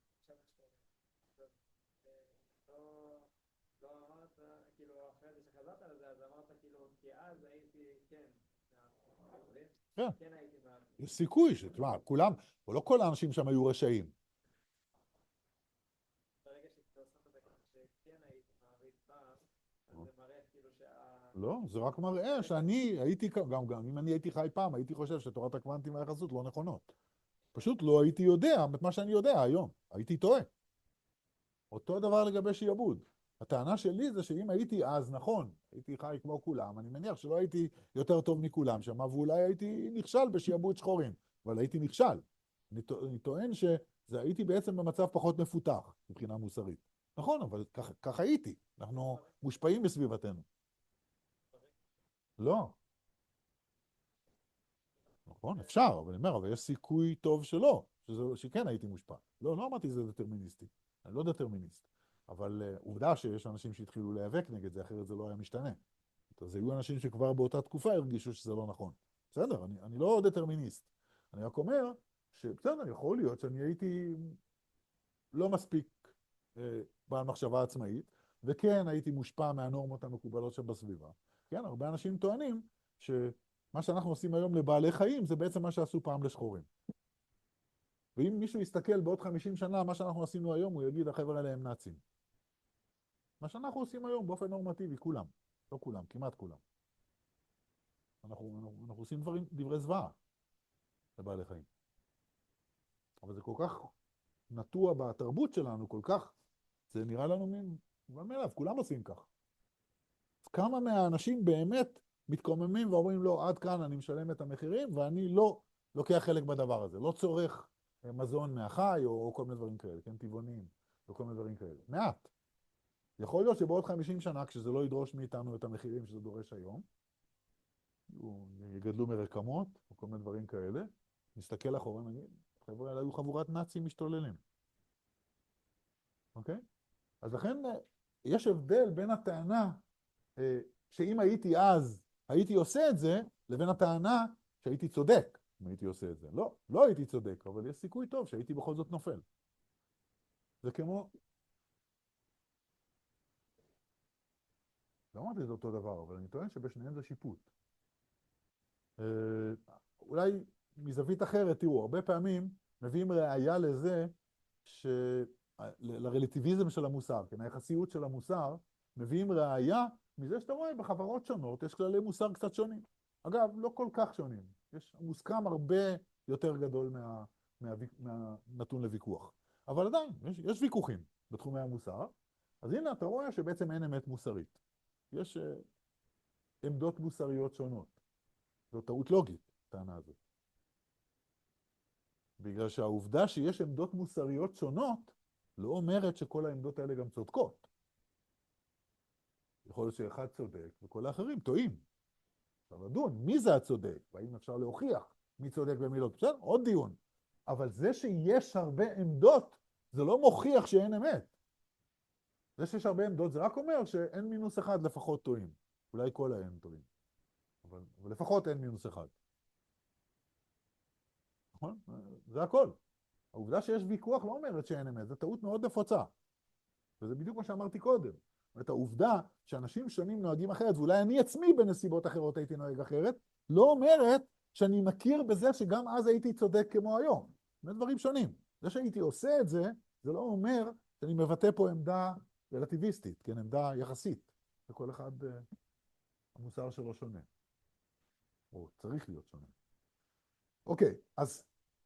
לא אמרת, כאילו, אחרי זה שחזרת על זה, אז אמרת, כאילו, כי אז הייתי, כן, כן הייתי מעט. יש סיכוי שתשמע, כולם, או לא כל האנשים שם היו רשעים. ברגע שתעשת את זה ככה שכן הייתי מעריץ פעם, אז זה מראה כאילו שה... לא, זה רק מראה שאני הייתי, גם, גם אם אני הייתי חי פעם, הייתי חושב שתורת הקוונטים והיחסות לא נכונות. פשוט לא הייתי יודע את מה שאני יודע היום. הייתי טועה. אותו דבר לגבי שיעבוד. הטענה שלי זה שאם הייתי אז נכון, הייתי חי כמו כולם, אני מניח שלא הייתי יותר טוב מכולם שם, ואולי הייתי נכשל בשיעבוד שחורים, אבל הייתי נכשל. אני, אני טוען שהייתי בעצם במצב פחות מפותח מבחינה מוסרית. נכון, אבל כך, כך הייתי. אנחנו מושפעים בסביבתנו. לא. נכון, אפשר, אבל אני אומר, אבל יש סיכוי טוב שלא, שזה, שכן הייתי מושפע. לא, לא אמרתי שזה דטרמיניסטי. אני לא דטרמיניסט. אבל uh, עובדה שיש אנשים שהתחילו להיאבק נגד זה, אחרת זה לא היה משתנה. אז היו אנשים שכבר באותה תקופה הרגישו שזה לא נכון. בסדר, אני, אני לא דטרמיניסט. אני רק אומר שבסדר, יכול להיות שאני הייתי לא מספיק uh, בעל מחשבה עצמאית, וכן הייתי מושפע מהנורמות המקובלות שבסביבה. כן, הרבה אנשים טוענים שמה שאנחנו עושים היום לבעלי חיים זה בעצם מה שעשו פעם לשחורים. ואם מישהו יסתכל בעוד חמישים שנה מה שאנחנו עשינו היום, הוא יגיד, החבר'ה האלה הם נאצים. מה שאנחנו עושים היום באופן נורמטיבי, כולם. לא כולם, כמעט כולם. אנחנו, אנחנו, אנחנו עושים דברים, דברי זוועה לבעלי חיים. אבל זה כל כך נטוע בתרבות שלנו, כל כך, זה נראה לנו מין, אבל מאליו, כולם עושים כך. אז כמה מהאנשים באמת מתקוממים ואומרים לו, עד כאן אני משלם את המחירים, ואני לא לוקח חלק בדבר הזה. לא צורך מזון מהחי, או, או כל מיני דברים כאלה, כן, טבעונים, או כל מיני דברים כאלה. מעט. יכול להיות שבעוד חמישים שנה, כשזה לא ידרוש מאיתנו את המחירים שזה דורש היום, יגדלו מרקמות, או כל מיני דברים כאלה, נסתכל אחורה, נגיד, חבר'ה האלה היו חבורת נאצים משתוללים. אוקיי? אז לכן יש הבדל בין הטענה שאם הייתי אז, הייתי עושה את זה, לבין הטענה שהייתי צודק אם הייתי עושה את זה. לא, לא הייתי צודק, אבל יש סיכוי טוב שהייתי בכל זאת נופל. זה כמו... לא אמרתי זה אותו דבר, אבל אני טוען שבשניהם זה שיפוט. אולי מזווית אחרת, תראו, הרבה פעמים מביאים ראייה לזה, ש... לרלטיביזם של המוסר, כן, היחסיות של המוסר, מביאים ראייה מזה שאתה רואה בחברות שונות, יש כללי מוסר קצת שונים. אגב, לא כל כך שונים. יש מוסכם הרבה יותר גדול מה... מה... מהנתון לוויכוח. אבל עדיין, יש, יש ויכוחים בתחומי המוסר, אז הנה אתה רואה שבעצם אין אמת מוסרית. יש uh, עמדות מוסריות שונות. זו טעות לוגית, טענה הזאת. בגלל שהעובדה שיש עמדות מוסריות שונות, לא אומרת שכל העמדות האלה גם צודקות. יכול להיות שאחד צודק וכל האחרים טועים. אפשר לדון, מי זה הצודק? והאם אפשר להוכיח מי צודק ומי לא? בסדר? עוד דיון. אבל זה שיש הרבה עמדות, זה לא מוכיח שאין אמת. זה שיש הרבה עמדות, זה רק אומר שאין מינוס אחד לפחות טועים. אולי כל ההם טועים. אבל, אבל לפחות אין מינוס אחד. נכון? זה הכל. העובדה שיש ויכוח לא אומרת שאין אמת, זו טעות מאוד נפוצה. וזה בדיוק מה שאמרתי קודם. זאת אומרת, העובדה שאנשים שונים נוהגים אחרת, ואולי אני עצמי בנסיבות אחרות הייתי נוהג אחרת, לא אומרת שאני מכיר בזה שגם אז הייתי צודק כמו היום. זה דברים שונים. זה שהייתי עושה את זה, זה לא אומר שאני מבטא פה עמדה רלטיביסטית, כן, עמדה יחסית. וכל אחד, המוסר שלו שונה. או צריך להיות שונה. אוקיי, אז...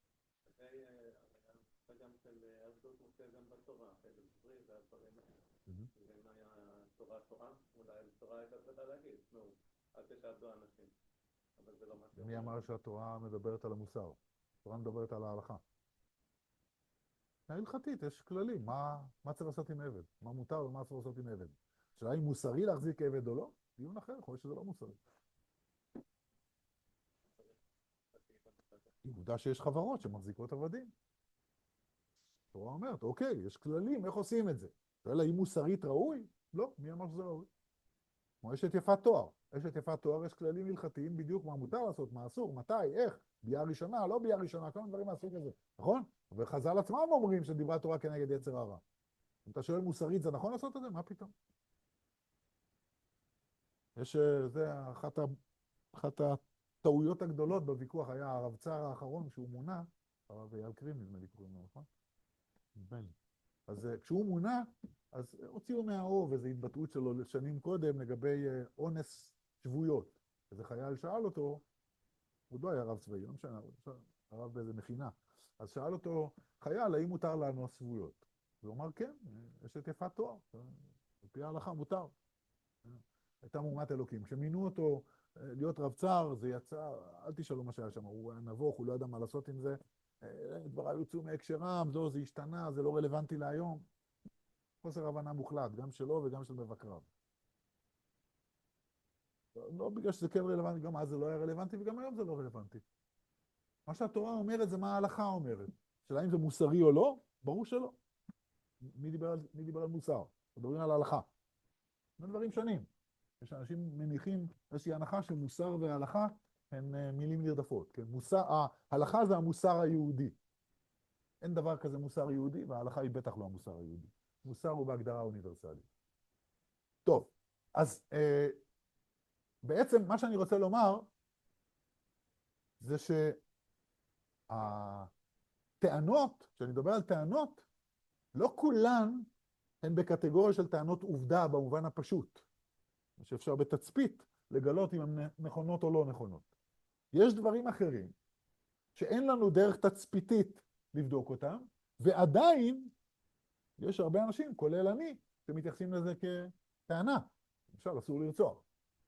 וגם של עבדות מופיע גם בתורה, חלק עברי והדברים האלה. ואם היה תורה תורה, אולי תורה הייתה צריכה להגיד, נו, אל תשעבדו אנשים. אבל זה לא מה ש... מי אמר שהתורה מדברת על המוסר? התורה מדברת על ההלכה. ההלכתית, יש כללים, מה, מה צריך לעשות עם עבד? מה מותר ומה צריך לעשות עם עבד? השאלה אם מוסרי להחזיק עבד או לא? דיון אחר, יכול להיות שזה לא מוסרי. עובדה שיש חברות שמחזיקות עבדים. התורה אומרת, אוקיי, יש כללים, איך עושים את זה? שואל, האם מוסרית ראוי? לא, מי אמר שזה ראוי? כמו אשת יפת תואר. אשת יפת תואר יש כללים הלכתיים בדיוק מה מותר לעשות, מה אסור, מתי, איך, ביאה ראשונה, לא ביאה ראשונה, כל מיני דברים מהסוג הזה, נכון? וחז"ל עצמם אומרים שדיברה תורה כנגד יצר הרע. אם אתה שואל מוסרית, זה נכון לעשות את זה? מה פתאום? יש, זה אחת, ה, אחת הטעויות הגדולות בוויכוח, היה הרב צר האחרון שהוא מונה, הרב אייל קרים נדמה לי קוראים לו, נכון? נדמה לי. אז כשהוא מונה, אז הוציאו מהאוב איזו התבטאות שלו שנים קודם לגבי אונס שבויות. איזה חייל שאל אותו, הוא לא היה רב צבאי, לא משנה, הרב באיזה מכינה. אז שאל אותו חייל, האם מותר לאנוס שבויות? הוא אמר, כן, יש את יפת תואר, על פי ההלכה מותר. הייתה מהומת אלוקים. כשמינו אותו להיות רב צר, זה יצא, אל תשאלו מה שהיה שם, הוא היה נבוך, הוא לא ידע מה לעשות עם זה. דבריו יוצאו מהקשרם, לא, זה השתנה, זה לא רלוונטי להיום. חוסר הבנה מוחלט, גם שלו וגם של מבקריו. לא בגלל שזה כן רלוונטי, גם אז זה לא היה רלוונטי, וגם היום זה לא רלוונטי. מה שהתורה אומרת זה מה ההלכה אומרת. שאלה אם זה מוסרי או לא, ברור שלא. מי דיבר על, מי דיבר על מוסר? מדברים על ההלכה. זה דברים שונים. יש אנשים מניחים איזושהי הנחה שמוסר וההלכה הן uh, מילים נרדפות. כן? מוסר, ההלכה זה המוסר היהודי. אין דבר כזה מוסר יהודי, וההלכה היא בטח לא המוסר היהודי. מוסר הוא בהגדרה אוניברסלית. טוב, אז uh, בעצם מה שאני רוצה לומר זה שהטענות, כשאני מדבר על טענות, לא כולן הן בקטגוריה של טענות עובדה במובן הפשוט, שאפשר בתצפית לגלות אם הן נכונות או לא נכונות. יש דברים אחרים שאין לנו דרך תצפיתית לבדוק אותם, ועדיין יש הרבה אנשים, כולל אני, שמתייחסים לזה כטענה. למשל, אסור לרצוח.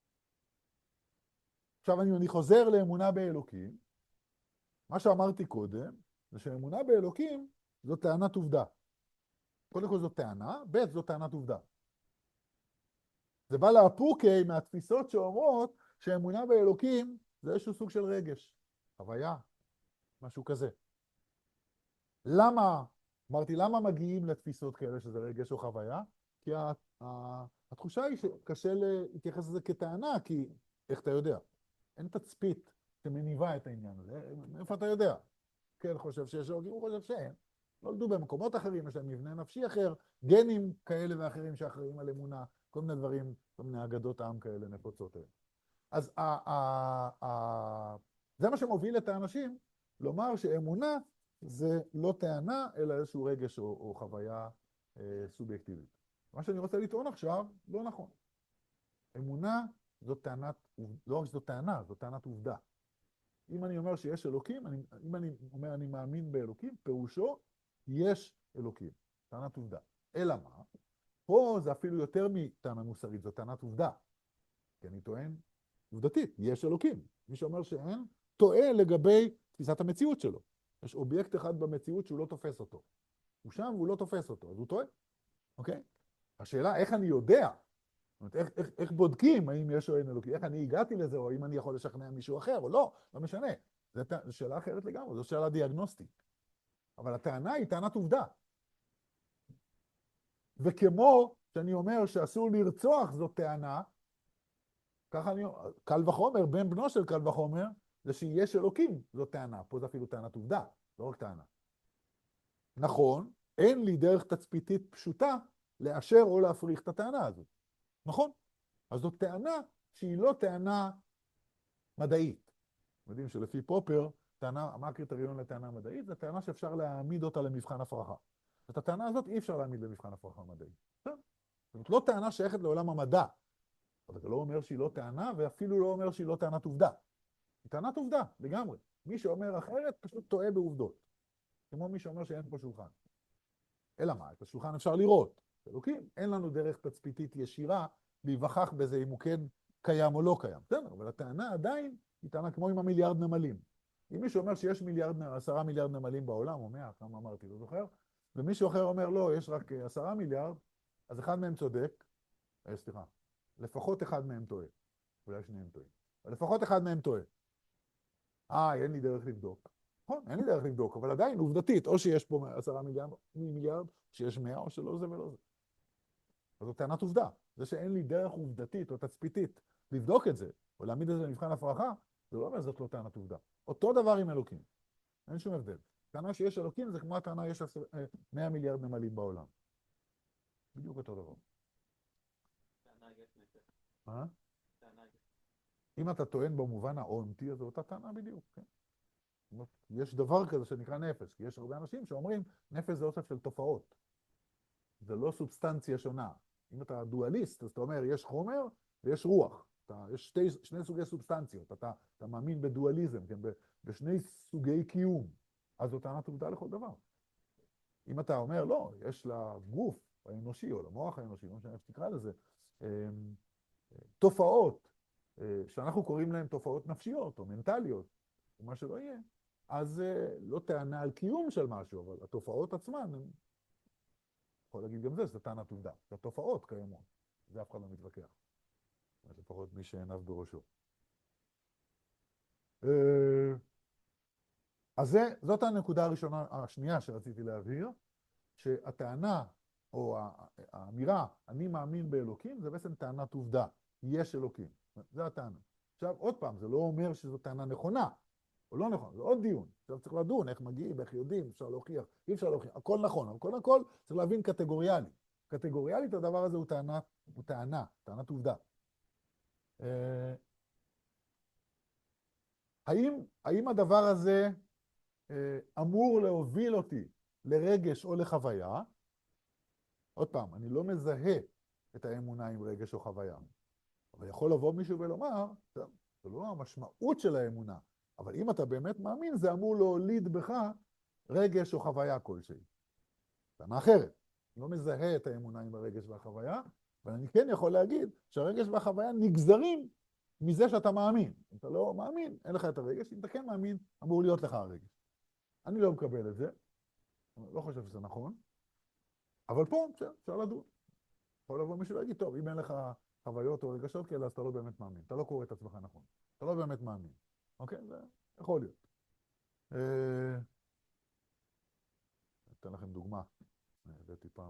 עכשיו אני, אני חוזר לאמונה באלוקים. מה שאמרתי קודם, זה שאמונה באלוקים זו טענת עובדה. קודם כל זו טענה, ב' זו טענת עובדה. זה בא לאפוקי מהתפיסות שאומרות שאמונה באלוקים זה איזשהו סוג של רגש, חוויה, משהו כזה. למה, אמרתי, למה מגיעים לתפיסות כאלה שזה רגש או חוויה? כי התחושה היא שקשה להתייחס לזה כטענה, כי איך אתה יודע? אין תצפית שמניבה את העניין הזה. איפה אתה יודע? כן חושב שיש אלוקים, הוא חושב שאין. לא לדעו במקומות אחרים, יש להם מבנה נפשי אחר, גנים כאלה ואחרים שאחראים על אמונה, כל מיני דברים, כל מיני אגדות עם כאלה נפוצות האלה. אז ה, ה, ה, זה מה שמוביל את האנשים לומר שאמונה זה לא טענה, אלא איזשהו רגש או, או חוויה אה, סובייקטיבית. מה שאני רוצה לטעון עכשיו, לא נכון. אמונה זו טענת, לא רק שזו טענה, זו טענת עובדה. אם אני אומר שיש אלוקים, אני, אם אני אומר אני מאמין באלוקים, פירושו יש אלוקים. טענת עובדה. אלא מה? פה זה אפילו יותר מטענה מוסרית, זו טענת עובדה. כי אני טוען עובדתית, יש אלוקים. מי שאומר שאין, טועה לגבי תפיסת המציאות שלו. יש אובייקט אחד במציאות שהוא לא תופס אותו. הוא שם והוא לא תופס אותו, אז הוא טועה. אוקיי? השאלה, איך אני יודע? זאת אומרת, איך, איך, איך בודקים האם יש או אין אלוקים? איך אני הגעתי לזה, או האם אני יכול לשכנע מישהו אחר, או לא? לא משנה. זו שאלה אחרת לגמרי, זו שאלה דיאגנוסטית. אבל הטענה היא טענת עובדה. וכמו שאני אומר שאסור לרצוח זו טענה, ככה אני, קל וחומר, בן בנו של קל וחומר, זה שיש אלוקים, זו טענה. פה זה אפילו טענת עובדה, לא רק טענה. נכון, אין לי דרך תצפיתית פשוטה לאשר או להפריך את הטענה הזאת. נכון? אז זו טענה שהיא לא טענה מדעית. יודעים שלפי פופר, טענה, מה הקריטריון לטענה מדעית? זו טענה שאפשר להעמיד אותה למבחן הפרחה. את הטענה הזאת אי אפשר להעמיד למבחן הפרחה מדעי. זאת אומרת, לא טענה שייכת לעולם המדע. אבל זה לא אומר שהיא לא טענה, ואפילו לא אומר שהיא לא טענת עובדה. היא טענת עובדה, לגמרי. מי שאומר אחרת פשוט טועה בעובדות. כמו מי שאומר שאין פה שולחן. אלא מה? את השולחן אפשר לראות. אלוקים, אין לנו דרך תצפיתית ישירה להיווכח בזה אם הוא כן קיים או לא קיים. בסדר, אבל הטענה עדיין היא טענה כמו עם המיליארד נמלים. אם מישהו אומר שיש מיליארד, עשרה מיליארד נמלים בעולם, או מאה, כמה אמרתי, לא זוכר, ומישהו אחר אומר לא, יש רק עשרה מיליארד, אז אחד מהם צודק, אה, סליחה, לפחות אחד מהם טועה. אולי שניהם טועים. אבל לפחות אחד מהם טועה. אה, אין לי דרך לבדוק. נכון, אין לי דרך לבדוק, אבל עדיין עובדתית, או שיש פה עשרה מיליארד, מיליארד, שיש מאה, או שלא זה ולא זה. אז זו טענת עובדה. זה שאין לי דרך עובדתית או תצפיתית לבדוק את זה, או להעמיד את זה למבחן הפרחה, זה לא אומר זאת לא טענת עובדה. אותו דבר עם אלוקים. אין שום הבדל. טענה שיש אלוקים זה כמו הטענה יש מאה מיליארד נמלים בעולם. בדיוק אותו דבר. טענה יש נפש. מה? טענה יש. אם אתה טוען במובן האונטי, אז זו אותה טענה בדיוק, כן? יש דבר כזה שנקרא נפש, כי יש הרבה אנשים שאומרים, נפש זה אוסף של תופעות. זה לא סובסטנציה שונה. אם אתה דואליסט, אז אתה אומר, יש חומר ויש רוח. אתה, יש שתי, שני סוגי סובסטנציות. אתה, אתה מאמין בדואליזם, כן? בשני סוגי קיום. אז זו טענת עובדה לכל דבר. אם אתה אומר, לא, יש לגוף האנושי או למוח האנושי, לא משנה איך תקרא לזה, תופעות שאנחנו קוראים להן תופעות נפשיות או מנטליות, או מה שלא יהיה, אז לא טענה על קיום של משהו, אבל התופעות עצמן, אני יכול להגיד גם זה, זה טענת עובדה. התופעות קיימות, זה אף אחד לא מתווכח. לפחות מי שעיניו בראשו. אז זה, זאת הנקודה הראשונה, השנייה שרציתי להבהיר, שהטענה או האמירה, אני מאמין באלוקים, זה בעצם טענת עובדה, יש אלוקים. זה הטענה. עכשיו, עוד פעם, זה לא אומר שזו טענה נכונה, או לא נכון, זה עוד דיון. עכשיו צריך לדון, איך מגיעים, איך יודעים, אפשר להוכיח, אי אפשר להוכיח, הכל נכון, אבל קודם כל צריך להבין קטגוריאלי. קטגוריאלית הדבר הזה הוא טענה, הוא טענה, טענת עובדה. האם, האם הדבר הזה אמור להוביל אותי לרגש או לחוויה? עוד פעם, אני לא מזהה את האמונה עם רגש או חוויה. אבל יכול לבוא מישהו ולומר, זה לא המשמעות של האמונה, אבל אם אתה באמת מאמין, זה אמור להוליד בך רגש או חוויה כלשהי. טענה אחרת. אני לא מזהה את האמונה עם הרגש והחוויה, אבל אני כן יכול להגיד שהרגש והחוויה נגזרים מזה שאתה מאמין. אם אתה לא מאמין, אין לך את הרגש. אם אתה כן מאמין, אמור להיות לך הרגש. אני לא מקבל את זה. אני לא חושב שזה נכון. אבל פה, אפשר, אפשר לדון. יכול לבוא מישהו להגיד, טוב, אם אין לך חוויות או רגשות כאלה, אז אתה לא באמת מאמין. אתה לא קורא את עצמך נכון. אתה לא באמת מאמין. אוקיי? זה יכול להיות. אה... אתן לכם דוגמה. הבאתי פעם...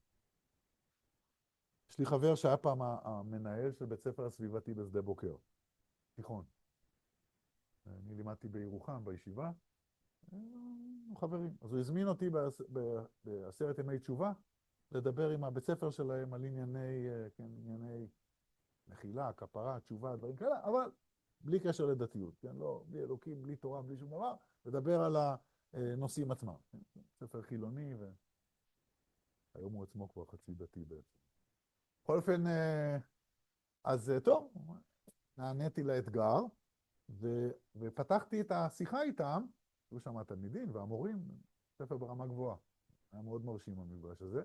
יש לי חבר שהיה פעם המנהל של בית ספר הסביבתי בשדה בוקר. תיכון. אני לימדתי בירוחם, בישיבה. חברים. אז הוא הזמין אותי בעשרת ימי תשובה לדבר עם הבית ספר שלהם על ענייני, כן, ענייני מחילה, כפרה, תשובה, דברים כאלה, אבל בלי קשר לדתיות, כן? לא, בלי אלוקים, בלי תורה, בלי שום דבר, לדבר על הנושאים עצמם. ספר חילוני, והיום הוא עצמו כבר חצי דתי בעצם. בכל אופן, אז טוב, נעניתי לאתגר, ו... ופתחתי את השיחה איתם, היו שם התלמידים והמורים, ספר ברמה גבוהה. היה מאוד מרשים המפגש הזה.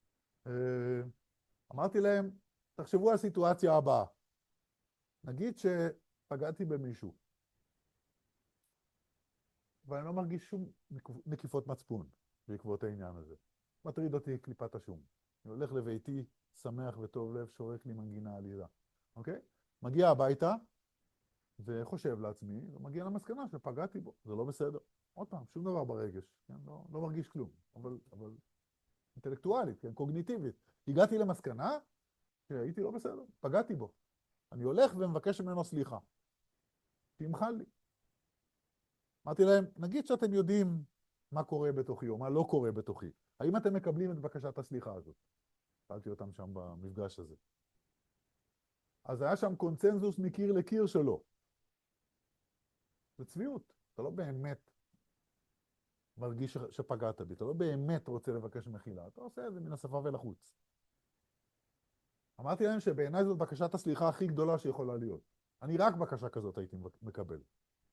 אמרתי להם, תחשבו על הסיטואציה הבאה. נגיד שפגעתי במישהו, ואני לא מרגיש שום נקיפות מצפון בעקבות העניין הזה. מטריד אותי קליפת השום. אני הולך לביתי, שמח וטוב לב, שורק לי מנגינה עלילה. אוקיי? מגיע הביתה, וחושב לעצמי, ומגיע למסקנה שפגעתי בו. זה לא בסדר. עוד פעם, שום דבר ברגש. כן? לא, לא מרגיש כלום. אבל, אבל אינטלקטואלית, כן? קוגניטיבית. הגעתי למסקנה שהייתי לא בסדר. פגעתי בו. אני הולך ומבקש ממנו סליחה. תמחל לי. אמרתי להם, נגיד שאתם יודעים מה קורה בתוכי, או מה לא קורה בתוכי. האם אתם מקבלים את בקשת הסליחה הזאת? שאלתי אותם שם במפגש הזה. אז היה שם קונצנזוס מקיר לקיר שלו. זה צביעות. אתה לא באמת מרגיש שפגעת בי. אתה לא באמת רוצה לבקש מחילה. אתה עושה את זה מן השפה ולחוץ. אמרתי להם שבעיניי זאת בקשת הסליחה הכי גדולה שיכולה להיות. אני רק בקשה כזאת הייתי מקבל.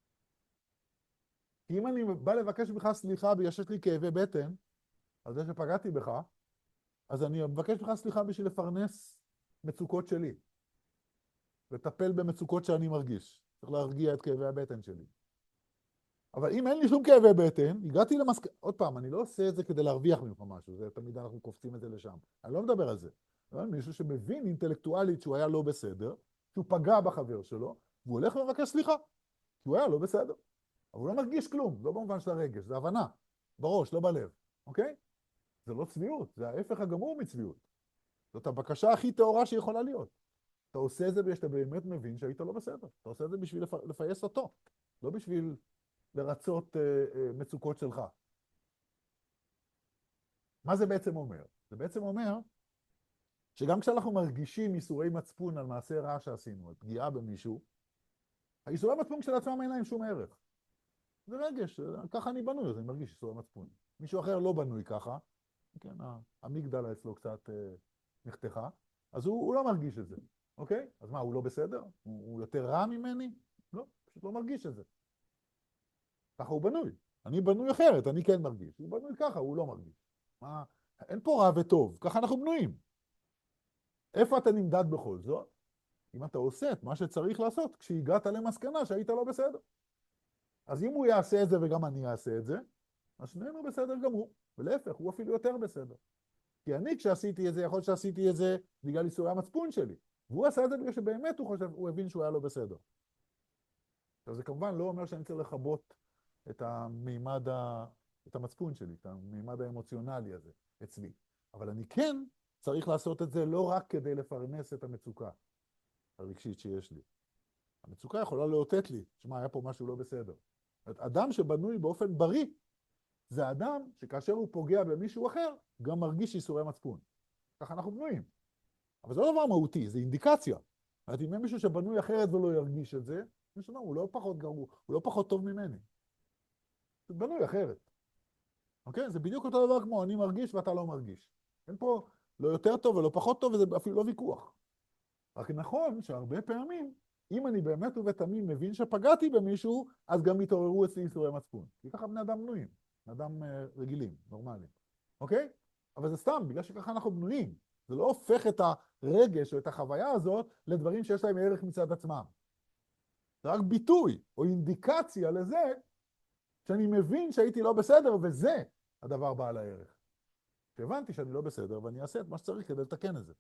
כי אם אני בא לבקש בך סליחה ויש לי כאבי בטן, על זה שפגעתי בך, אז אני מבקש בך סליחה בשביל לפרנס מצוקות שלי. לטפל במצוקות שאני מרגיש. צריך להרגיע את כאבי הבטן שלי. אבל אם אין לי שום כאבי בטן, הגעתי למסק... עוד פעם, אני לא עושה את זה כדי להרוויח ממך משהו, זה תמיד אנחנו קופצים את זה לשם. אני לא מדבר על זה. אבל מישהו שמבין אינטלקטואלית שהוא היה לא בסדר, שהוא פגע בחבר שלו, והוא הולך ומבקש סליחה, כי הוא היה לא בסדר. אבל הוא לא מרגיש כלום, לא במובן של הרגש, זה הבנה, בראש, לא בלב, אוקיי? זה לא צביעות, זה ההפך הגמור מצביעות. זאת הבקשה הכי טהורה שיכולה להיות. אתה עושה את זה בגלל שאתה באמת מבין שהיית לא בסדר. אתה עושה את זה בשביל לפ... לפייס אותו, לא בשביל לרצות אה, אה, מצוקות שלך. מה זה בעצם אומר? זה בעצם אומר שגם כשאנחנו מרגישים איסורי מצפון על מעשה רע שעשינו, על פגיעה במישהו, האיסורי מצפון של עצמם אין להם שום ערך. זה רגש, ככה אני בנוי, אז אני מרגיש איסורי מצפון. מישהו אחר לא בנוי ככה, כן, המגדלה אצלו קצת אה, נחתכה, אז הוא, הוא לא מרגיש את זה, אוקיי? אז מה, הוא לא בסדר? הוא, הוא יותר רע ממני? לא, פשוט לא מרגיש את זה. ככה הוא בנוי. אני בנוי אחרת, אני כן מרגיש. הוא בנוי ככה, הוא לא מרגיש. מה? אין פה רע וטוב, ככה אנחנו בנויים. איפה אתה נמדד בכל זאת? אם אתה עושה את מה שצריך לעשות, כשהגעת למסקנה שהיית לא בסדר. אז אם הוא יעשה את זה וגם אני אעשה את זה, אז שנינו בסדר גמור, ולהפך, הוא אפילו יותר בסדר. כי אני כשעשיתי את זה, יכול להיות שעשיתי את זה בגלל איסורי המצפון שלי. והוא עשה את זה בגלל שבאמת הוא חושב, הוא הבין שהוא היה לא בסדר. עכשיו זה כמובן לא אומר שאני צריך לכבות את המימד, ה... את המצפון שלי, את המימד האמוציונלי הזה אצלי. אבל אני כן צריך לעשות את זה לא רק כדי לפרנס את המצוקה הרגשית שיש לי. המצוקה יכולה לאותת לי, שמה, היה פה משהו לא בסדר. אדם שבנוי באופן בריא, זה אדם שכאשר הוא פוגע במישהו אחר, גם מרגיש איסורי מצפון. ככה אנחנו בנויים. אבל זה לא דבר מהותי, זה אינדיקציה. זאת אומרת, אם אין מישהו שבנוי אחרת ולא ירגיש את זה, מישהו אומר, הוא לא פחות גרוע, הוא לא פחות טוב ממני. זה בנוי אחרת. אוקיי? זה בדיוק אותו דבר כמו אני מרגיש ואתה לא מרגיש. אין פה לא יותר טוב ולא פחות טוב, וזה אפילו לא ויכוח. רק נכון שהרבה פעמים, אם אני באמת ובתמים מבין שפגעתי במישהו, אז גם יתעוררו אצלי איסורי מצפון. כי ככה בני אדם בנויים, בני אדם רגילים, נורמליים. אוקיי? אבל זה סתם, בגלל שככה אנחנו בנויים. זה לא הופך את הרגש או את החוויה הזאת לדברים שיש להם ערך מצד עצמם. זה רק ביטוי או אינדיקציה לזה שאני מבין שהייתי לא בסדר, וזה הדבר בעל הערך. שהבנתי שאני לא בסדר, ואני אעשה את מה שצריך כדי לתקן את זה.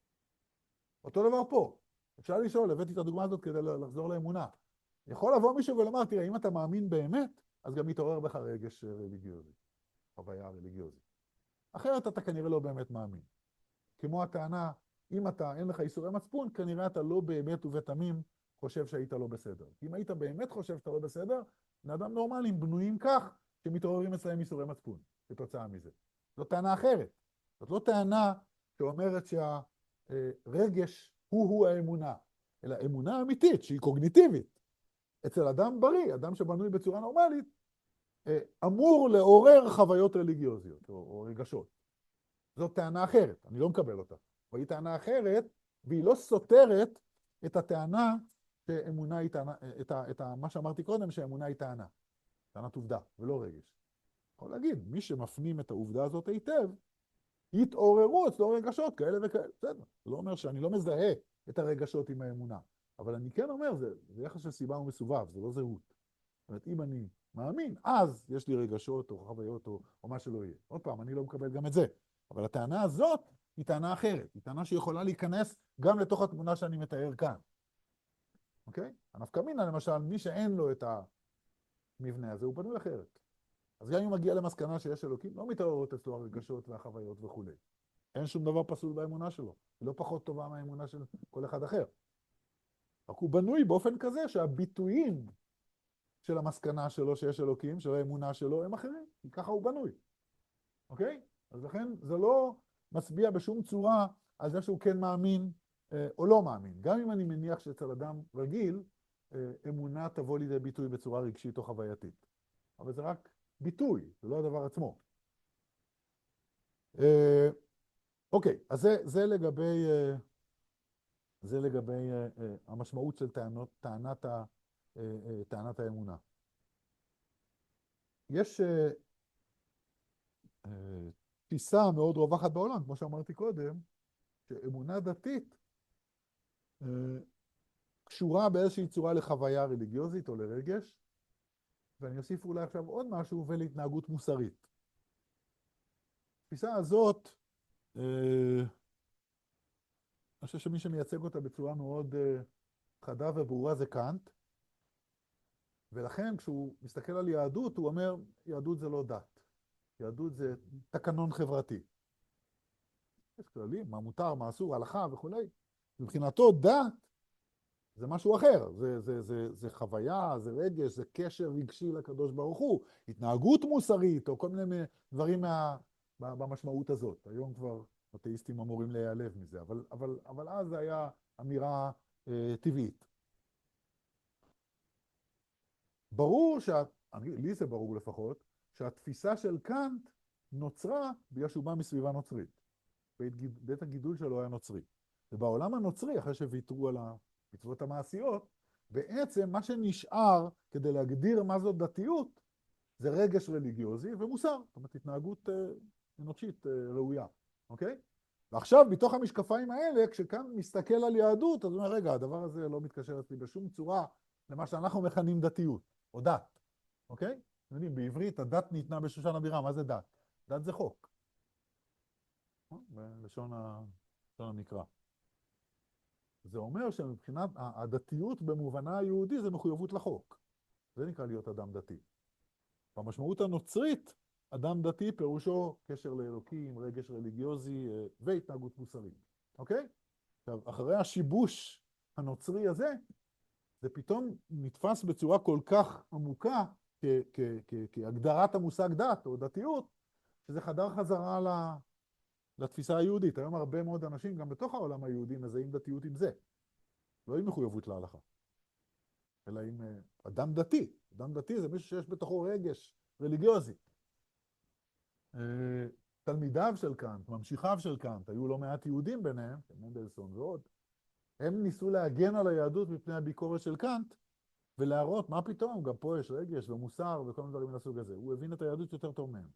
אותו דבר פה. אפשר לשאול, הבאתי את הדוגמה הזאת כדי לחזור לאמונה. יכול לבוא מישהו ולומר, תראה, אם אתה מאמין באמת, אז גם יתעורר בך רגש רליגיוזי, חוויה רליגיוזית. אחרת אתה כנראה לא באמת מאמין. כמו הטענה, אם אתה, אין לך איסורי מצפון, כנראה אתה לא באמת ובתמים חושב שהיית לא בסדר. אם היית באמת חושב שאתה לא בסדר, בני אדם נורמליים בנויים כך שמתעוררים אצלהם איסורי מצפון, כתוצאה מזה. זו טענה אחרת. זאת לא טענה שאומרת שהרגש הוא-הוא האמונה, אלא אמונה אמיתית, שהיא קוגניטיבית. אצל אדם בריא, אדם שבנוי בצורה נורמלית, אמור לעורר חוויות רליגיוזיות או, או רגשות. זאת טענה אחרת, אני לא מקבל אותה. והיא טענה אחרת, והיא לא סותרת את הטענה שאמונה היא טענה, את, ה, את ה, מה שאמרתי קודם, שאמונה היא טענה. טענת עובדה, ולא רגש. יכול להגיד, מי שמפנים את העובדה הזאת היטב, יתעוררו אצלו רגשות כאלה וכאלה. בסדר, זה לא אומר שאני לא מזהה את הרגשות עם האמונה. אבל אני כן אומר, זה, זה יחס של סיבה ומסובב, זה לא זהות. זאת אומרת, אם אני מאמין, אז יש לי רגשות או חוויות או, או מה שלא יהיה. עוד פעם, אני לא מקבל גם את זה. אבל הטענה הזאת היא טענה אחרת. היא טענה שיכולה להיכנס גם לתוך התמונה שאני מתאר כאן. אוקיי? הנפקא מינה, למשל, מי שאין לו את המבנה הזה, הוא בנוי אחרת. אז גם אם מגיע למסקנה שיש אלוקים, לא מתעוררות אצלו הרגשות והחוויות וכו'. אין שום דבר פסול באמונה שלו. היא לא פחות טובה מהאמונה של כל אחד אחר. רק הוא בנוי באופן כזה שהביטויים של המסקנה שלו שיש אלוקים, של האמונה שלו, הם אחרים. כי ככה הוא בנוי. אוקיי? אז לכן זה לא מצביע בשום צורה על זה שהוא כן מאמין אה, או לא מאמין. גם אם אני מניח שאצל אדם רגיל, אה, אמונה תבוא לידי ביטוי בצורה רגשית או חווייתית. אבל זה רק ביטוי, זה לא הדבר עצמו. אה, אוקיי, אז זה, זה לגבי, אה, זה לגבי אה, אה, המשמעות של טענות, טענת, ה, אה, אה, טענת האמונה. יש אה, אה, תפיסה מאוד רווחת בעולם, כמו שאמרתי קודם, שאמונה דתית אה, קשורה באיזושהי צורה לחוויה רליגיוזית או לרגש, ואני אוסיף אולי עכשיו עוד משהו ולהתנהגות מוסרית. התפיסה הזאת, אה, אני חושב שמי שמייצג אותה בצורה מאוד אה, חדה וברורה זה קאנט, ולכן כשהוא מסתכל על יהדות, הוא אומר, יהדות זה לא דת. יהדות זה תקנון חברתי. יש כללים, מה מותר, מה אסור, הלכה וכו'. מבחינתו דת זה משהו אחר, זה, זה, זה, זה חוויה, זה רגש, זה קשר רגשי לקדוש ברוך הוא, התנהגות מוסרית או כל מיני דברים מה, במשמעות הזאת. היום כבר אתאיסטים אמורים להיעלב מזה, אבל, אבל, אבל אז זה היה אמירה אה, טבעית. ברור, שה, לי זה ברור לפחות, שהתפיסה של קאנט נוצרה בגלל שהוא בא מסביבה נוצרית. בית, בית הגידול שלו היה נוצרי. ובעולם הנוצרי, אחרי שוויתרו על המצוות המעשיות, בעצם מה שנשאר כדי להגדיר מה זאת דתיות, זה רגש רליגיוזי ומוסר, זאת אומרת, התנהגות אה, אנושית אה, ראויה, אוקיי? ועכשיו, מתוך המשקפיים האלה, כשכאן מסתכל על יהדות, אז הוא אומר, רגע, הדבר הזה לא מתקשר אצלי בשום צורה למה שאנחנו מכנים דתיות, או דת, אוקיי? אתם יודעים, בעברית הדת ניתנה בשושן הבירה, מה זה דת? דת זה חוק. בלשון המקרא. זה אומר שמבחינת הדתיות במובנה היהודי זה מחויבות לחוק. זה נקרא להיות אדם דתי. במשמעות הנוצרית, אדם דתי פירושו קשר לאלוקים, רגש רליגיוזי והתנהגות מוסרית. אוקיי? עכשיו, אחרי השיבוש הנוצרי הזה, זה פתאום נתפס בצורה כל כך עמוקה כהגדרת המושג דת או דתיות, שזה חדר חזרה לתפיסה היהודית. היום הרבה מאוד אנשים, גם בתוך העולם היהודי, מזהים דתיות עם זה. לא עם מחויבות להלכה, אלא עם אדם דתי. אדם דתי זה מישהו שיש בתוכו רגש רליגיוזי. תלמידיו של קאנט, ממשיכיו של קאנט, היו לא מעט יהודים ביניהם, מנדלסון ועוד, הם ניסו להגן על היהדות מפני הביקורת של קאנט, ולהראות מה פתאום, גם פה יש רגש ומוסר וכל מיני דברים מהסוג הזה. הוא הבין את היהדות יותר טוב מהם.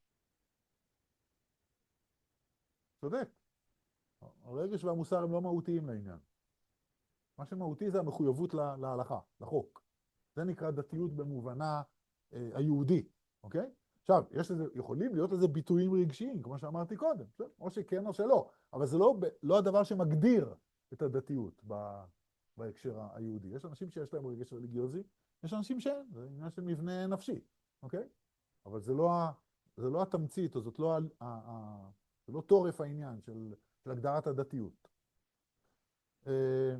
צודק. הרגש והמוסר הם לא מהותיים לעניין. מה שמהותי זה המחויבות להלכה, לחוק. זה נקרא דתיות במובנה אה, היהודי, אוקיי? עכשיו, יש לזה, יכולים להיות לזה ביטויים רגשיים, כמו שאמרתי קודם, או שכן או שלא, אבל זה לא, לא הדבר שמגדיר את הדתיות ב, בהקשר היהודי. יש אנשים שיש להם רגש רליגיוזי, יש אנשים שאין, זה עניין של מבנה נפשי, אוקיי? אבל זה לא, זה לא התמצית, או זאת לא, ה, ה, זה לא תורף העניין של, של הגדרת הדתיות. אה,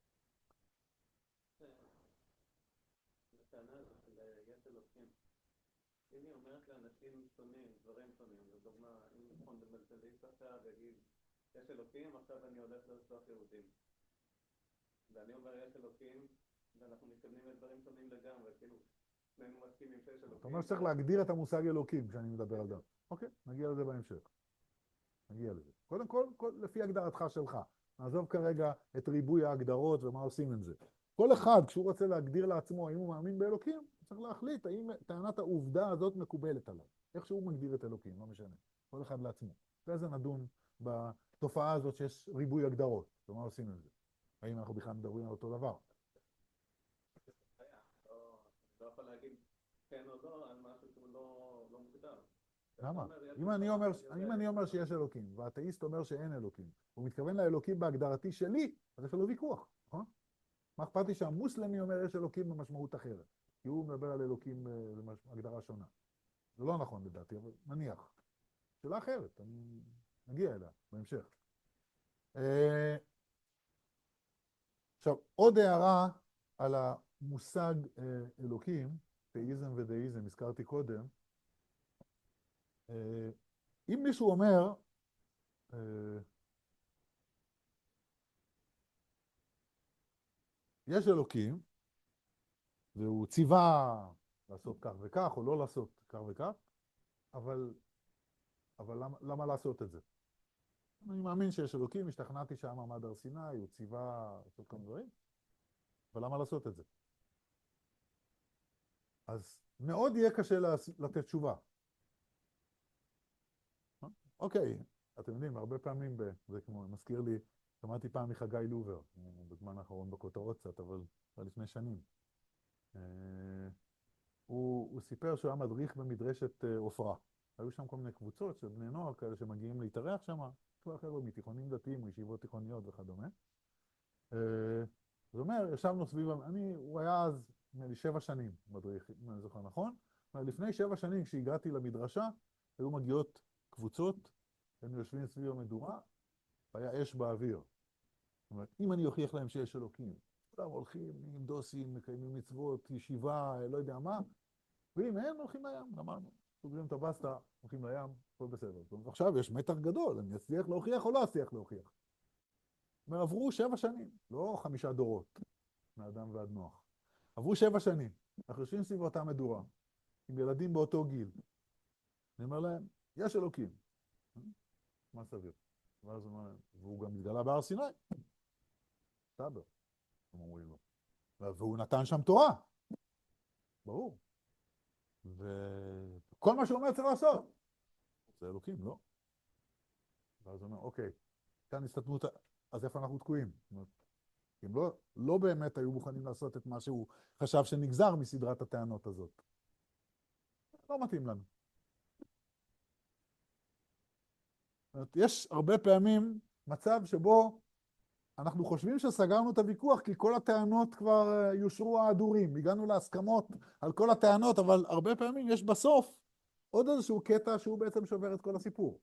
אם היא אומרת לאנשים שונים, דברים שונים, לדוגמה, אם פונדמנטליסט עכשיו יגיד, יש אלוקים, עכשיו אני הולך לרצוח יהודים. ואני אומר, יש אלוקים, ואנחנו מתכוונים לדברים שונים לגמרי, כאילו, שנינו מסכימים שיש אלוקים. אתה אומר שצריך להגדיר את המושג אלוקים כשאני מדבר על זה. אוקיי, נגיע לזה בהמשך. נגיע לזה. קודם כל, כל, לפי הגדרתך שלך. נעזוב כרגע את ריבוי ההגדרות ומה עושים עם זה. כל אחד, כשהוא רוצה להגדיר לעצמו האם הוא מאמין באלוקים, צריך להחליט האם טענת העובדה הזאת מקובלת עליו. איך שהוא מגדיר את אלוקים, לא משנה. כל אחד לעצמו. ואז נדון בתופעה הזאת שיש ריבוי הגדרות. ומה עושים עם זה? האם אנחנו בכלל מדברים על אותו דבר? לא יכול להגיד כן או לא על משהו שהוא לא מוגדר. למה? אם אני אומר, אם אני אומר שיש אלוקים, והאתאיסט אומר שאין אלוקים, הוא מתכוון לאלוקים בהגדרתי שלי, אז יש לו ויכוח, נכון? מה אכפת לי שהמוסלמי אומר יש אלוקים במשמעות אחרת? כי הוא מדבר על אלוקים בהגדרה שונה. זה לא נכון לדעתי, אבל נניח. שאלה אחרת, אני נגיע אליה בהמשך. עכשיו, עוד הערה על המושג אלוקים, תאיזם ודאיזם, הזכרתי קודם. אם מישהו אומר, יש אלוקים, והוא ציווה לעשות כך וכך, או לא לעשות כך וכך, אבל, אבל למה, למה לעשות את זה? אני מאמין שיש אלוקים, השתכנעתי שם עמד הר סיני, הוא ציווה לעשות כמה דברים, אבל למה לעשות את זה? אז מאוד יהיה קשה לתת תשובה. אוקיי, אתם יודעים, הרבה פעמים, זה כמו, מזכיר לי, שמעתי פעם מחגי לובר, בזמן האחרון בכותרות קצת, אבל לפני שנים. הוא, הוא סיפר שהוא היה מדריך במדרשת עופרה. היו שם כל מיני קבוצות של בני נוער כאלה שמגיעים להתארח שם, כל אחר מתיכונים דתיים, מישיבות תיכוניות וכדומה. זאת אומרת, ישבנו סביב, אני, הוא היה אז, נראה לי, שבע שנים מדריך, אם אני זוכר נכון. לפני שבע שנים, כשהגעתי למדרשה, היו מגיעות קבוצות, הם יושבים סביב המדורה, והיה אש באוויר. זאת אומרת, אם אני אוכיח להם שיש אלוקים, כולם הולכים עם דוסים, מקיימים מצוות, ישיבה, לא יודע מה, ואם הם הולכים לים, אמרנו, סוגרים את הבסטה, הולכים לים, הכל בסדר. זאת אומרת, עכשיו יש מתח גדול, אני אצליח להוכיח או לא אצליח להוכיח. זאת אומרת, עברו שבע שנים, לא חמישה דורות, מאדם ועד נוח. עברו שבע שנים, אנחנו יושבים סביב אותה מדורה, עם ילדים באותו גיל. אני אומר להם, יש אלוקים. מה סביר? ואז הוא אומר, והוא גם התגלה בהר סיני. סבר, הם אומרים לו. והוא נתן שם תורה. ברור. וכל מה שהוא אומר צריך לעשות. זה אלוקים, לא? ואז הוא אומר, אוקיי, כאן הסתתמות, אז איפה אנחנו תקועים? זאת אומרת, הם לא, לא באמת היו מוכנים לעשות את מה שהוא חשב שנגזר מסדרת הטענות הזאת. לא מתאים לנו. זאת אומרת, יש הרבה פעמים מצב שבו אנחנו חושבים שסגרנו את הוויכוח כי כל הטענות כבר יושרו ההדורים, הגענו להסכמות על כל הטענות, אבל הרבה פעמים יש בסוף עוד איזשהו קטע שהוא בעצם שובר את כל הסיפור.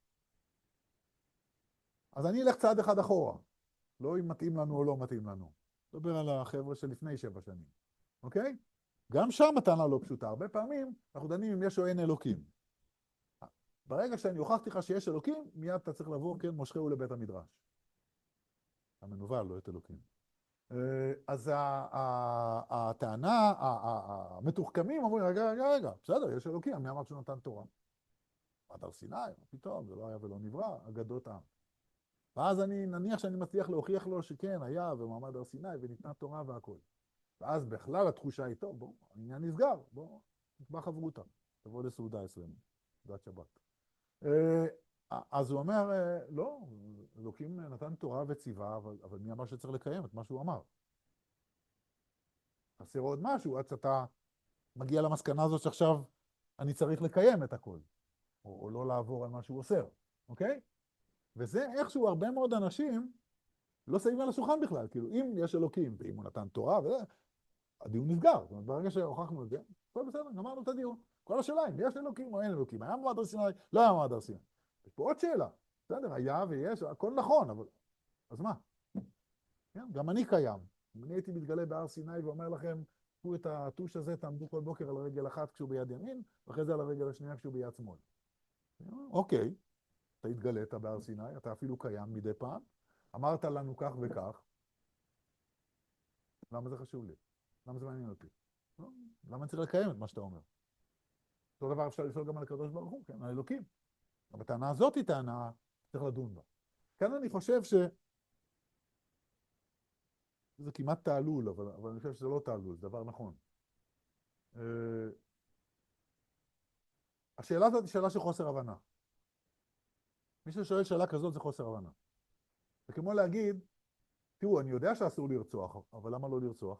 אז אני אלך צעד אחד אחורה, לא אם מתאים לנו או לא מתאים לנו. מדבר על החבר'ה שלפני שבע שנים, אוקיי? גם שם הטענה לא פשוטה. הרבה פעמים אנחנו דנים אם יש או אין אלוקים. ברגע שאני הוכחתי לך שיש אלוקים, מיד אתה צריך לבוא, כן, מושכהו לבית המדרש. המנוול, לא את אלוקים. אז הטענה, המתוחכמים אומרים, רגע, רגע, רגע, בסדר, יש אלוקים, מי אמר שהוא נתן תורה? עד הר סיני, פתאום, זה לא היה ולא נברא, אגדות העם. ואז אני, נניח שאני מצליח להוכיח לו שכן, היה במעמד הר סיני וניתנה תורה והכל. ואז בכלל התחושה היא, טוב, בוא, העניין נסגר, בוא, נקבע חברותה, תבוא לסעודה אצלנו, סעודת שבת. אז הוא אומר, לא, אלוקים נתן תורה וציווה, אבל, אבל מי אמר שצריך לקיים את מה שהוא אמר? חסר עוד משהו, עד שאתה מגיע למסקנה הזאת שעכשיו אני צריך לקיים את הכל, או, או לא לעבור על מה שהוא אוסר, אוקיי? וזה איכשהו הרבה מאוד אנשים לא שמים על השולחן בכלל, כאילו אם יש אלוקים, ואם הוא נתן תורה, וזה, הדיון נסגר, זאת אומרת, ברגע שהוכחנו את זה, הכל בסדר, גמרנו את הדיון. כל השאלה, אם יש אלוקים או אין אלוקים, היה מעמד הר סיני, לא היה מעמד הר סיני. יש פה עוד שאלה, בסדר, היה ויש, הכל נכון, אבל אז מה? כן, גם אני קיים. אם אני הייתי מתגלה בהר סיני ואומר לכם, קחו את הטוש הזה, תעמדו כל בוקר על רגל אחת כשהוא ביד ימין, ואחרי זה על הרגל השנייה כשהוא ביד שמאל. אוקיי, אתה התגלית בהר סיני, אתה אפילו קיים מדי פעם, אמרת לנו כך וכך, למה זה חשוב לי? למה זה מעניין אותי? לא, למה אני צריך לקיים את מה שאתה אומר? אותו דבר אפשר לשאול גם על הקדוש ברוך הוא, כן, על אלוקים. אבל הטענה הזאת היא טענה, צריך לדון בה. כאן אני חושב ש... זה כמעט תעלול, אבל, אבל אני חושב שזה לא תעלול, זה דבר נכון. Uh, השאלה הזאת היא שאלה של חוסר הבנה. מי ששואל שאלה כזאת זה חוסר הבנה. זה כמו להגיד, תראו, אני יודע שאסור לרצוח, אבל למה לא לרצוח?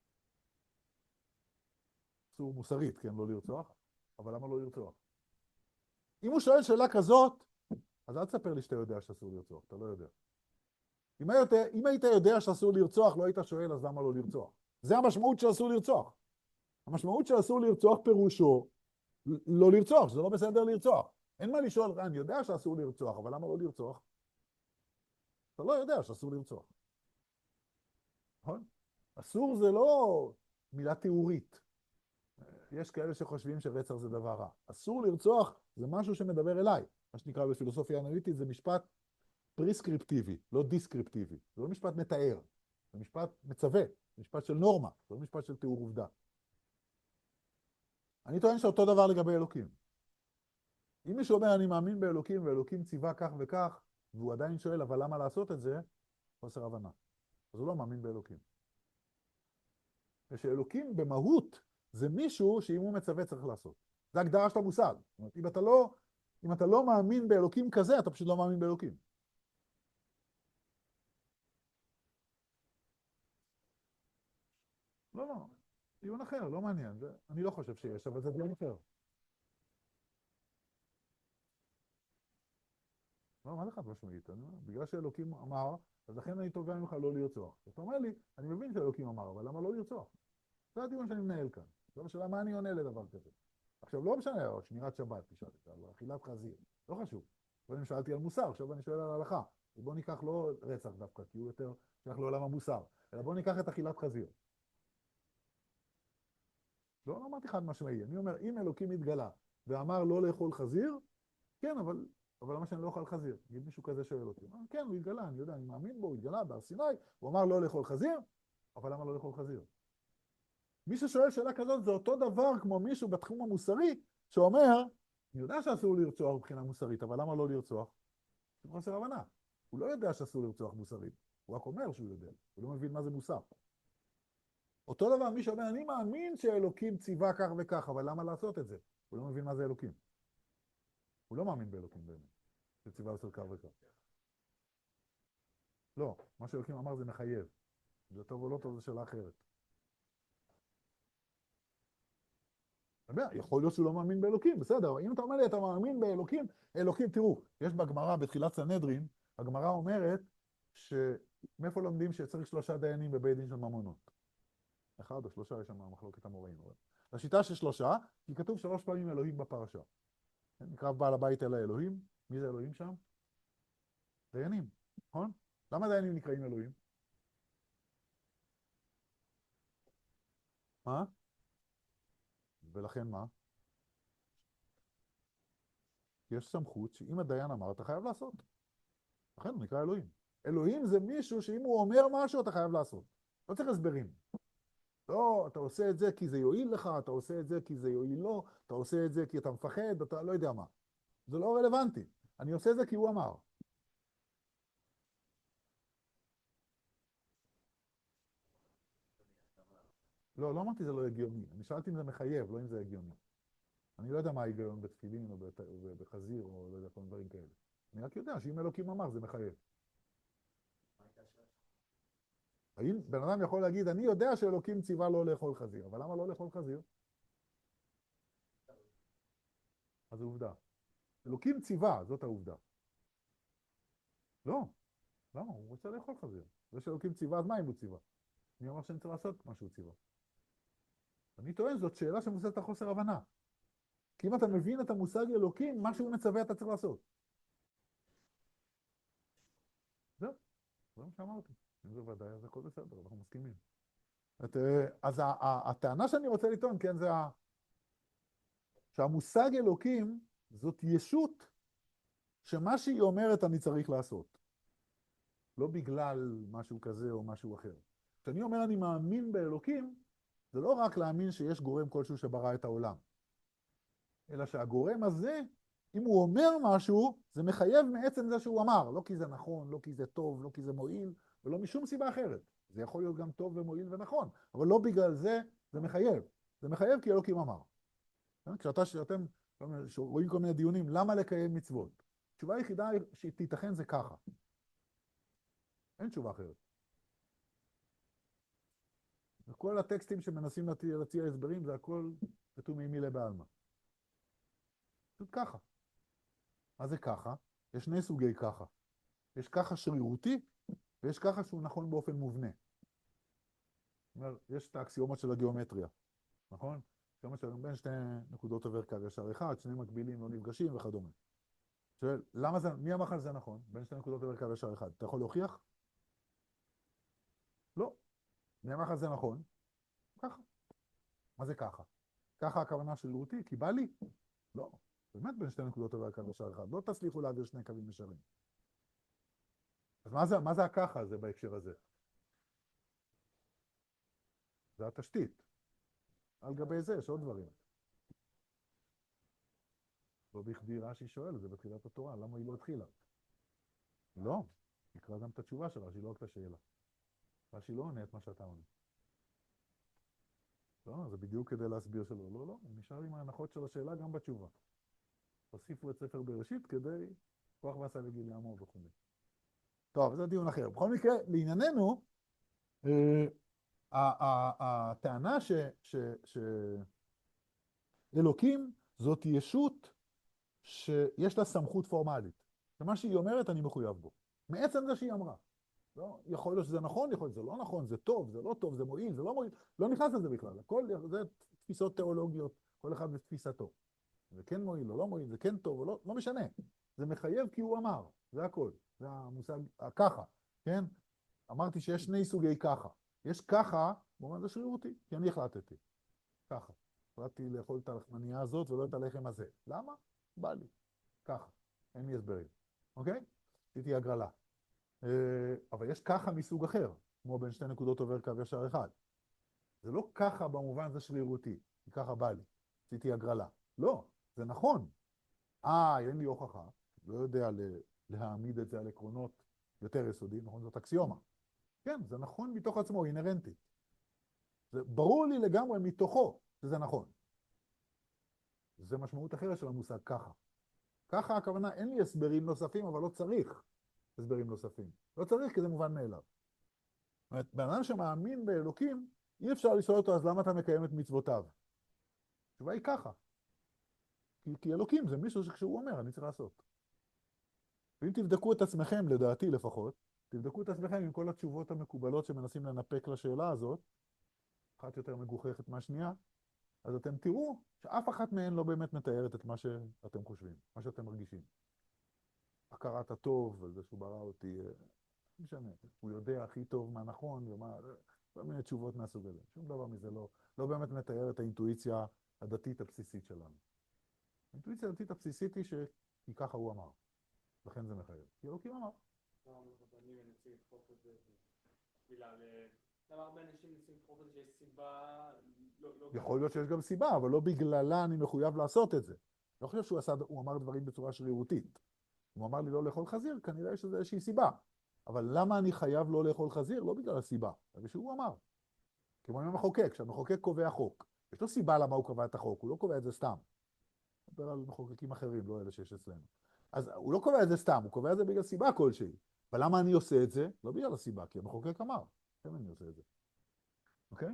אסור מוסרית, כן, לא לרצוח, אבל למה לא לרצוח? אם הוא שואל שאלה כזאת, אז אל תספר לי שאתה יודע שאסור לרצוח, אתה לא יודע. אם היית, אם היית יודע שאסור לרצוח, לא היית שואל, אז למה לא לרצוח? זה המשמעות של אסור לרצוח. המשמעות של אסור לרצוח פירושו לא לרצוח, שזה לא בסדר לרצוח. אין מה לשאול, אני יודע שאסור לרצוח, אבל למה לא לרצוח? אתה לא יודע שאסור לרצוח. נכון? אסור זה לא מילה תיאורית. יש כאלה שחושבים שרצח זה דבר רע. אסור לרצוח זה משהו שמדבר אליי. מה שנקרא בפילוסופיה אנליטית זה משפט פריסקריפטיבי, לא דיסקריפטיבי. זה לא משפט מתאר, זה משפט מצווה, זה משפט של נורמה, זה לא משפט של תיאור עובדה. אני טוען שאותו דבר לגבי אלוקים. אם מישהו אומר אני מאמין באלוקים ואלוקים ציווה כך וכך, והוא עדיין שואל אבל למה לעשות את זה, חוסר הבנה. אז הוא לא מאמין באלוקים. ושאלוקים במהות זה מישהו שאם הוא מצווה צריך לעשות. זה הגדרה של המושג. זאת אומרת, אם אתה לא, אם אתה לא מאמין באלוקים כזה, אתה פשוט לא מאמין באלוקים. לא, לא, דיון אחר, לא מעניין. זה, אני לא חושב שיש, אבל זה דיון אחר. לא, מה זה חד משמעית? בגלל שאלוקים אמר, אז לכן אני תובע ממך לא לרצוח. אתה אומר לי, אני מבין שאלוקים אמר, אבל למה לא לרצוח? זה הדיון שאני מנהל כאן. זו השאלה, מה אני עונה לדבר כזה? עכשיו, לא משנה, שמירת שבת, תשאל את זה, אכילת חזיר, לא חשוב. קודם שאלתי על מוסר, עכשיו אני שואל על הלכה. ובוא ניקח לא רצח דווקא, כי הוא יותר שייך לעולם המוסר, אלא בוא ניקח את אכילת חזיר. לא, לא אמרתי חד משמעי, אני אומר, אם אלוקים התגלה ואמר לא לאכול חזיר, כן, אבל, אבל למה שאני לא אוכל חזיר? נגיד מישהו כזה שואל אותי, אה, כן, הוא התגלה, אני יודע, אני מאמין בו, הוא התגלה בהר סיני, הוא אמר לא לאכול חזיר, אבל למה לא לאכול חזיר? מי ששואל שאלה כזאת זה אותו דבר כמו מישהו בתחום המוסרי שאומר, אני יודע שאסור לרצוח מבחינה מוסרית, אבל למה לא לרצוח? הוא חוסר הבנה. הוא לא יודע שאסור לרצוח מוסרית, הוא רק אומר שהוא יודע, הוא לא מבין מה זה מוסר. אותו דבר מי שאומר, אני מאמין שאלוקים ציווה כך וכך, אבל למה לעשות את זה? הוא לא מבין מה זה אלוקים. הוא לא מאמין באלוקים באמת, שציווה לעשות כך וכך. לא, מה שאלוקים אמר זה מחייב. זה טוב או לא טוב, זו שאלה אחרת. יכול להיות שהוא לא מאמין באלוקים, בסדר, אם אתה אומר לי, אתה מאמין באלוקים, אלוקים, תראו, יש בגמרא, בתחילת סנהדרין, הגמרא אומרת שמאיפה לומדים שצריך שלושה דיינים בבית דין של ממונות? אחד או שלושה, יש שם מחלוקת המוראים. השיטה של שלושה, כי כתוב שלוש פעמים אלוהים בפרשה. נקרא בעל הבית אל האלוהים, מי זה אלוהים שם? דיינים, נכון? למה דיינים נקראים אלוהים? מה? ולכן מה? יש סמכות שאם הדיין אמר, אתה חייב לעשות. לכן הוא נקרא אלוהים. אלוהים זה מישהו שאם הוא אומר משהו, אתה חייב לעשות. לא צריך הסברים. לא, אתה עושה את זה כי זה יועיל לך, אתה עושה את זה כי זה יועיל לו, אתה עושה את זה כי אתה מפחד, אתה לא יודע מה. זה לא רלוונטי. אני עושה את זה כי הוא אמר. לא, לא אמרתי זה לא הגיוני. אני שאלתי אם זה מחייב, לא אם זה הגיוני. אני לא יודע מה ההיגיון בתפילין או בחזיר או לא יודע, כל דברים כאלה. אני רק יודע שאם אלוקים אמר זה מחייב. האם בן אדם יכול להגיד, אני יודע שאלוקים ציווה לא לאכול חזיר, אבל למה לא לאכול חזיר? אז זו עובדה. אלוקים ציווה, זאת העובדה. לא, למה? הוא רוצה לאכול חזיר. זה שאלוקים ציווה, אז מה אם הוא ציווה? אני אומר שאני צריך לעשות מה שהוא ציווה. אני טוען, זאת שאלה שמבוססת על חוסר הבנה. כי אם אתה מבין את המושג אלוקים, מה שהוא מצווה אתה צריך לעשות. זהו, זה מה שאמרתי. אם זה ודאי, אז הכל בסדר, אנחנו מסכימים. את, אז הטענה שאני רוצה לטעון, כן, זה ה... שהמושג אלוקים זאת ישות שמה שהיא אומרת אני צריך לעשות. לא בגלל משהו כזה או משהו אחר. כשאני אומר אני מאמין באלוקים, זה לא רק להאמין שיש גורם כלשהו שברא את העולם. אלא שהגורם הזה, אם הוא אומר משהו, זה מחייב מעצם זה שהוא אמר. לא כי זה נכון, לא כי זה טוב, לא כי זה מועיל, ולא משום סיבה אחרת. זה יכול להיות גם טוב ומועיל ונכון, אבל לא בגלל זה זה מחייב. זה מחייב כי אלוקים אמר. כשאתה, שאתם רואים כל מיני דיונים, למה לקיים מצוות? התשובה היחידה שתיתכן זה ככה. אין תשובה אחרת. וכל הטקסטים שמנסים להציע הסברים, זה הכל כתוב מימי לבעלמא. פשוט ככה. מה זה ככה? יש שני סוגי ככה. יש ככה שרירותי, ויש ככה שהוא נכון באופן מובנה. זאת אומרת, יש את האקסיומות של הגיאומטריה, נכון? אקסיומות של בין שתי נקודות עובר קו ישר אחד, שני מקבילים לא נפגשים וכדומה. שואל, למה זה, מי אמר שזה נכון? בין שתי נקודות עובר קו ישר אחד. אתה יכול להוכיח? לא. מי אמר שזה נכון? ככה. מה זה ככה? ככה הכוונה שרירותי, כי בא לי? לא. באמת בין שתי נקודות עובר קו ישר אחד. לא תצליחו להעביר שני קווים ישרים. אז מה זה, מה זה הככה הזה בהקשר הזה? זה התשתית. על גבי זה יש עוד דברים. לא בכדי רש"י שואל, זה בתחילת התורה, למה היא לא התחילה? לא, נקרא גם את התשובה של רש"י, לא רק את השאלה. רש"י לא עונה את מה שאתה עונה. לא, זה בדיוק כדי להסביר שלו. לא, לא, הוא נשאר עם ההנחות של השאלה גם בתשובה. תוסיפו את ספר בראשית כדי כוח ועשה לגיל עמו וכו'. טוב, זה דיון אחר. בכל מקרה, לענייננו, הטענה שאלוקים זאת ישות שיש לה סמכות פורמלית. ומה שהיא אומרת אני מחויב בו. מעצם זה שהיא אמרה. לא, יכול להיות שזה נכון, יכול להיות שזה לא נכון, זה טוב, זה לא טוב, זה מועיל, זה לא מועיל. לא נכנס לזה בכלל. הכל זה תפיסות תיאולוגיות, כל אחד בתפיסתו. זה כן מועיל או לא מועיל, זה כן טוב או לא, לא משנה. זה מחייב כי הוא אמר. זה הכל. זה המושג, ככה, כן? אמרתי שיש שני סוגי ככה. יש ככה, במובן זה שרירותי, כי אני החלטתי. ככה. החלטתי לאכול את הלחמניה הזאת ולא את הלחם הזה. למה? בא לי. ככה. אין לי הסברים. אוקיי? עשיתי הגרלה. אבל יש ככה מסוג אחר, כמו בין שתי נקודות עובר קו ישר אחד. זה לא ככה במובן זה שרירותי, כי ככה בא לי. עשיתי הגרלה. לא, זה נכון. אה, אין לי הוכחה. לא יודע להעמיד את זה על עקרונות יותר יסודיים, נכון? זאת אקסיומה. כן, זה נכון מתוך עצמו, אינרנטי. זה ברור לי לגמרי מתוכו שזה נכון. זה משמעות אחרת של המושג ככה. ככה הכוונה, אין לי הסברים נוספים, אבל לא צריך הסברים נוספים. לא צריך כי זה מובן מאליו. זאת אומרת, בן אדם שמאמין באלוקים, אי אפשר לשאול אותו, אז למה אתה מקיים את מצוותיו? התשובה היא ככה. כי, כי אלוקים זה מישהו שכשהוא אומר, אני צריך לעשות. ואם תבדקו את עצמכם, לדעתי לפחות, תבדקו את עצמכם עם כל התשובות המקובלות שמנסים לנפק לשאלה הזאת, אחת יותר מגוחכת מהשנייה, אז אתם תראו שאף אחת מהן לא באמת מתארת את מה שאתם חושבים, מה שאתם מרגישים. הכרת הטוב, על זה שהוא ברא אותי, לא משנה, הוא יודע הכי טוב מה נכון ומה, כל מיני תשובות מהסוג הזה. שום דבר מזה לא, לא באמת מתאר את האינטואיציה הדתית הבסיסית שלנו. האינטואיציה הדתית הבסיסית היא כי ככה הוא אמר. לכן זה מחייב. כי אלוקים אמר. למה רבנים מנסים לדחוף את זה? בגלל... למה הרבה אנשים מנסים לדחוף את זה שיש סיבה... יכול להיות שיש גם סיבה, אבל לא בגללה אני מחויב לעשות את זה. לא חושב שהוא עשה, הוא אמר דברים בצורה שרירותית. הוא אמר לי לא לאכול חזיר, כנראה שזה איזושהי סיבה. אבל למה אני חייב לא לאכול חזיר? לא בגלל הסיבה. זה שהוא אמר. כמו עם המחוקק, כשהמחוקק קובע חוק. יש לו סיבה למה הוא קובע את החוק, הוא לא קובע את זה סתם. הוא מדבר על מחוקקים אחרים, לא אלה שיש אצלנו. אז הוא לא קובע את זה סתם, הוא קובע את זה בגלל סיבה כלשהי. אבל למה אני עושה את זה? לא בגלל הסיבה, כי המחוקק אמר. כן, אני עושה את זה. אוקיי?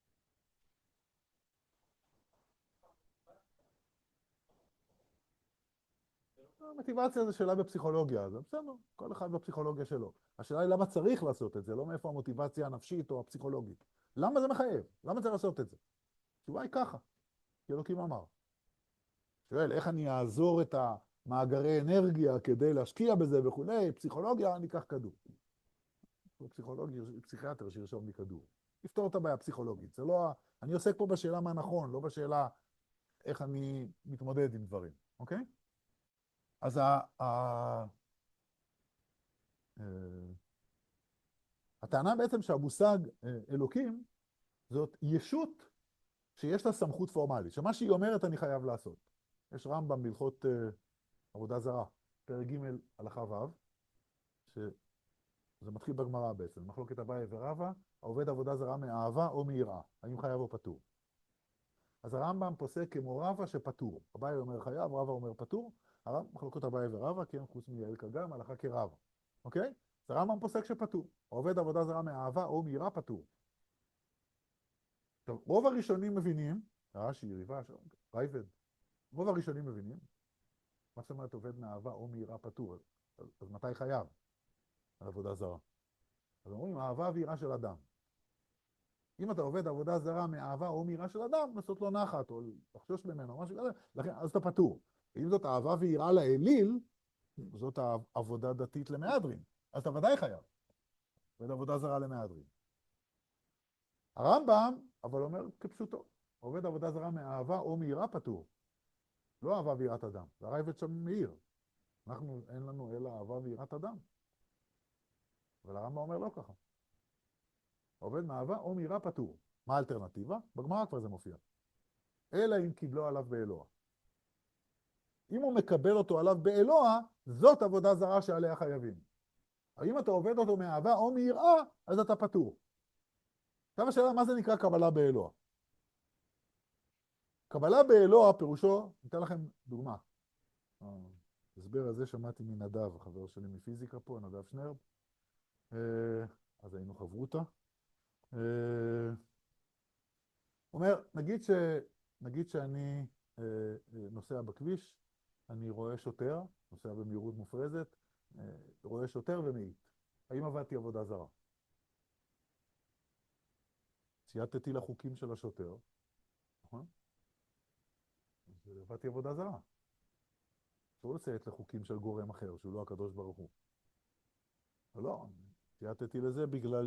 המוטיבציה זה שאלה בפסיכולוגיה, זה בסדר, כל אחד בפסיכולוגיה שלו. השאלה היא למה צריך לעשות את זה, לא מאיפה המוטיבציה הנפשית או הפסיכולוגית. למה זה מחייב? למה צריך לעשות את זה? התשובה היא ככה, כי אלוקים אמר. שואל, איך אני אעזור את המאגרי אנרגיה כדי להשקיע בזה וכולי, פסיכולוגיה, אני אקח כדור. פסיכולוגיה, פסיכיאטר שירשום לי כדור. יפתור את הבעיה פסיכולוגית. זה לא, אני עוסק פה בשאלה מה נכון, לא בשאלה איך אני מתמודד עם דברים, אוקיי? אז ה, ה, הטענה בעצם שהמושג אלוקים זאת ישות שיש לה סמכות פורמלית, שמה שהיא אומרת אני חייב לעשות. יש רמב"ם בהלכות עבודה זרה, פרק ג' הלכה ו', שזה מתחיל בגמרא בעצם, מחלוקת אביי ורבא, העובד עבודה זרה מאהבה או מיראה, האם חייב או פטור. אז הרמב"ם פוסק כמו רבא שפטור, אביי אומר חייב, רבא אומר פטור, מחלוקות אביי ורבא, כן, חוץ מיעל כגם, הלכה כרבא, אוקיי? אז הרמב"ם פוסק שפטור, העובד עבודה זרה מאהבה או מיראה פטור. עכשיו, רוב הראשונים מבינים, רש"י, יריבה, רייבד, רוב הראשונים מבינים, מה זאת אומרת עובד מאהבה או מיראה פטור, אז, אז מתי חייב על עבודה זרה? אז אומרים, אהבה ויראה של אדם. אם אתה עובד עבודה זרה מאהבה או מיראה של אדם, לעשות לו נחת או לחשוש ממנו או משהו כזה, לכן, אז אתה פטור. אם זאת אהבה ויראה לאליל, זאת העבודה דתית למהדרין, אז אתה ודאי חייב. עובד עבודה זרה למהדרין. הרמב"ם, אבל אומר כפשוטו, עובד עבודה זרה מאהבה או מיראה פטור. לא אהבה ויראת אדם, זה הרייבד שם מאיר. אנחנו, אין לנו אלא אהבה ויראת אדם. אבל הרמב"ם אומר לא ככה. עובד מאהבה או מיראה פטור. מה האלטרנטיבה? בגמרא כבר זה מופיע. אלא אם קיבלו עליו באלוה. אם הוא מקבל אותו עליו באלוה, זאת עבודה זרה שעליה חייבים. אבל אם אתה עובד אותו מאהבה או מיראה, אז אתה פטור. עכשיו השאלה, מה זה נקרא קבלה באלוה? קבלה באלוה, פירושו, ניתן לכם דוגמה. הסבר הזה שמעתי מנדב, חבר שלי מפיזיקה פה, נדב שנרב. אז היינו חברותה. אומר, נגיד, ש... נגיד שאני נוסע בכביש, אני רואה שוטר, נוסע במהירות מופרזת, רואה שוטר ומעיט. האם עבדתי עבודה זרה? צייתתי לחוקים של השוטר, נכון? אז עבדתי עבודה זרה. אסור לציית לחוקים של גורם אחר, שהוא לא הקדוש ברוך הוא. לא, צייתתי לזה בגלל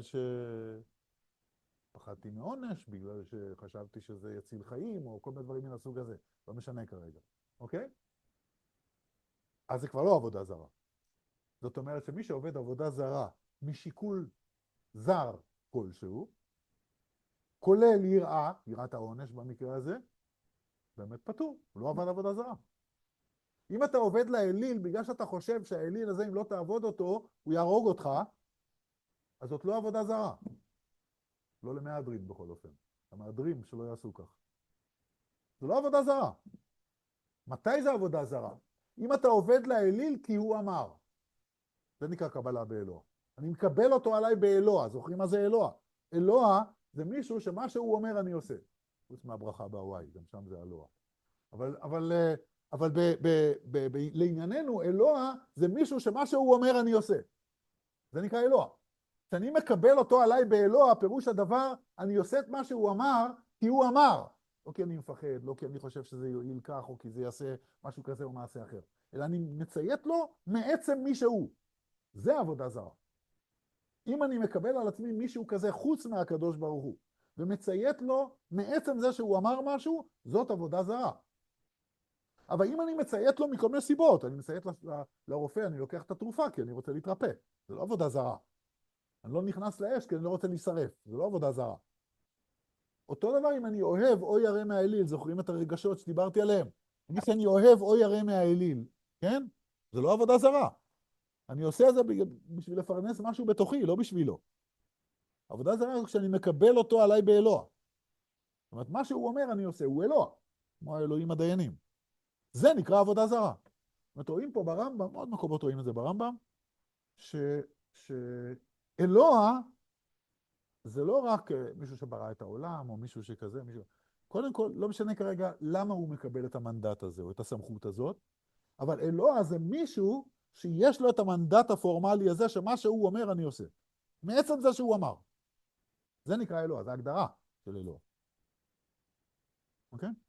שפחדתי מעונש, בגלל שחשבתי שזה יציל חיים, או כל מיני דברים מן הסוג הזה. לא משנה כרגע, אוקיי? אז זה כבר לא עבודה זרה. זאת אומרת שמי שעובד עבודה זרה משיקול זר כלשהו, כולל יראה, יראת העונש במקרה הזה, באמת פטור, הוא לא עבד עבודה זרה. אם אתה עובד לאליל בגלל שאתה חושב שהאליל הזה, אם לא תעבוד אותו, הוא יהרוג אותך, אז זאת לא עבודה זרה. לא למהדרין בכל אופן. המהדרים שלא יעשו כך. זה לא עבודה זרה. מתי זה עבודה זרה? אם אתה עובד לאליל כי הוא אמר. זה נקרא קבלה באלוה. אני מקבל אותו עליי באלוה. זוכרים מה זה אלוה? אלוה זה מישהו שמה שהוא אומר אני עושה. חוץ מהברכה בהוואי, גם שם זה אלוה. אבל, אבל, אבל ב, ב, ב, ב, לענייננו, אלוה זה מישהו שמה שהוא אומר אני עושה. זה נקרא אלוה. כשאני מקבל אותו עליי באלוה, פירוש הדבר, אני עושה את מה שהוא אמר, כי הוא אמר. לא כי אני מפחד, לא כי אני חושב שזה יועיל כך, או כי זה יעשה משהו כזה או מעשה אחר. אלא אני מציית לו מעצם מי שהוא. זה עבודה זרה. אם אני מקבל על עצמי מישהו כזה חוץ מהקדוש ברוך הוא, ומציית לו מעצם זה שהוא אמר משהו, זאת עבודה זרה. אבל אם אני מציית לו מכל מיני סיבות, אני מציית לרופא, אני לוקח את התרופה כי אני רוצה להתרפא. זה לא עבודה זרה. אני לא נכנס לאש כי אני לא רוצה להישרף. זה לא עבודה זרה. אותו דבר אם אני אוהב או ירא מהאליל, זוכרים את הרגשות שדיברתי עליהם? אני שאני אוהב או ירא מהאליל, כן? זה לא עבודה זרה. אני עושה את זה בשביל לפרנס משהו בתוכי, לא בשבילו. עבודה זרה זה כשאני מקבל אותו עליי באלוה. זאת אומרת, מה שהוא אומר אני עושה, הוא אלוה. כמו האלוהים הדיינים. זה נקרא עבודה זרה. זאת אומרת, רואים פה ברמב"ם, עוד מקומות רואים את זה ברמב"ם, ש... שאלוה זה לא רק מישהו שברא את העולם, או מישהו שכזה, מישהו... קודם כל, לא משנה כרגע למה הוא מקבל את המנדט הזה, או את הסמכות הזאת, אבל אלוה זה מישהו שיש לו את המנדט הפורמלי הזה, שמה שהוא אומר אני עושה. מעצם זה שהוא אמר. זה נקרא אלוה, זה ההגדרה של אלוה. אוקיי?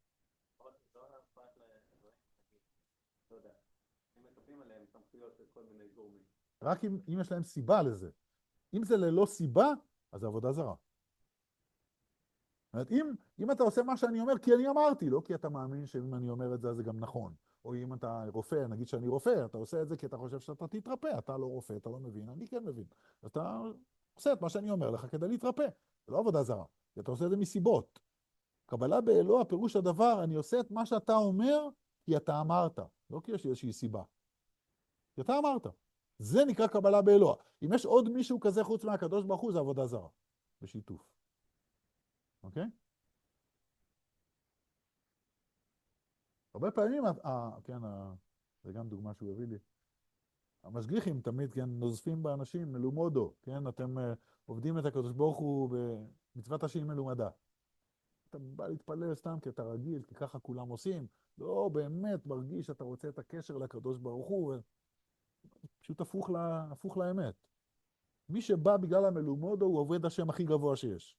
רק אם, אם יש להם סיבה לזה. אם זה ללא סיבה, אז זה עבודה זרה. זאת אומרת, אם, אם אתה עושה מה שאני אומר, כי אני אמרתי, לא כי אתה מאמין שאם אני אומר את זה, זה גם נכון. או אם אתה רופא, נגיד שאני רופא, אתה עושה את זה כי אתה חושב שאתה תתרפא, אתה לא רופא, אתה לא מבין, אני כן מבין. אתה עושה את מה שאני אומר לך כדי להתרפא. זה לא עבודה זרה, כי אתה עושה את זה מסיבות. קבלה באלוה, פירוש הדבר, אני עושה את מה שאתה אומר, כי אתה אמרת, לא כי יש לי איזושהי סיבה. כי אתה אמרת. זה נקרא קבלה באלוה. אם יש עוד מישהו כזה חוץ מהקדוש ברוך הוא, זה עבודה זרה. בשיתוף. אוקיי? הרבה פעמים, אה, כן, אה, זה גם דוגמה שהוא הביא לי. המשגיחים תמיד, כן, נוזפים באנשים, מלומודו, כן? אתם uh, עובדים את הקדוש ברוך הוא במצוות השם מלומדה. אתה בא להתפלל סתם כי אתה רגיל, כי ככה כולם עושים. לא, באמת מרגיש שאתה רוצה את הקשר לקדוש ברוך הוא, פשוט הפוך, לה, הפוך לאמת. מי שבא בגלל המלומודו הוא עובד השם הכי גבוה שיש.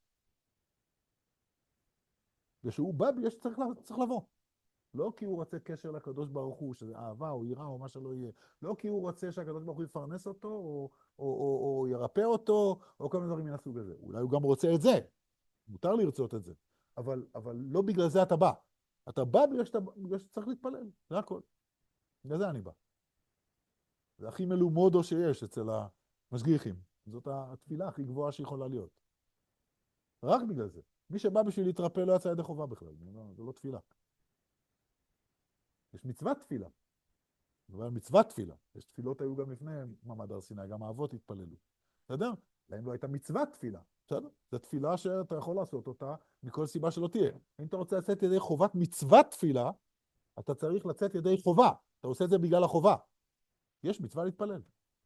ושהוא בא בגלל שצריך צריך לבוא. לא כי הוא רוצה קשר לקדוש ברוך הוא, שזה אהבה או יראה או מה שלא יהיה. לא כי הוא רוצה שהקדוש ברוך הוא יפרנס אותו, או, או, או, או ירפא אותו, או כל מיני דברים מן הסוג הזה. אולי הוא גם רוצה את זה. מותר לרצות את זה. אבל, אבל לא בגלל זה אתה בא. אתה בא בגלל, שאתה, בגלל שצריך להתפלל. זה הכל. בגלל זה אני בא. זה הכי מלומודו שיש אצל המשגיחים. זאת התפילה הכי גבוהה שיכולה להיות. רק בגלל זה. מי שבא בשביל להתרפא לא יצא ידי חובה בכלל. זה לא תפילה. יש מצוות תפילה. זה מצוות תפילה. יש תפילות היו גם לפני מעמד הר סיני, גם האבות התפללו. בסדר? להם לא הייתה מצוות תפילה. בסדר? זו תפילה שאתה יכול לעשות אותה מכל סיבה שלא תהיה. אם אתה רוצה לצאת ידי חובת מצוות תפילה, אתה צריך לצאת ידי חובה. אתה עושה את זה בגלל החובה. יש מצווה להתפלל.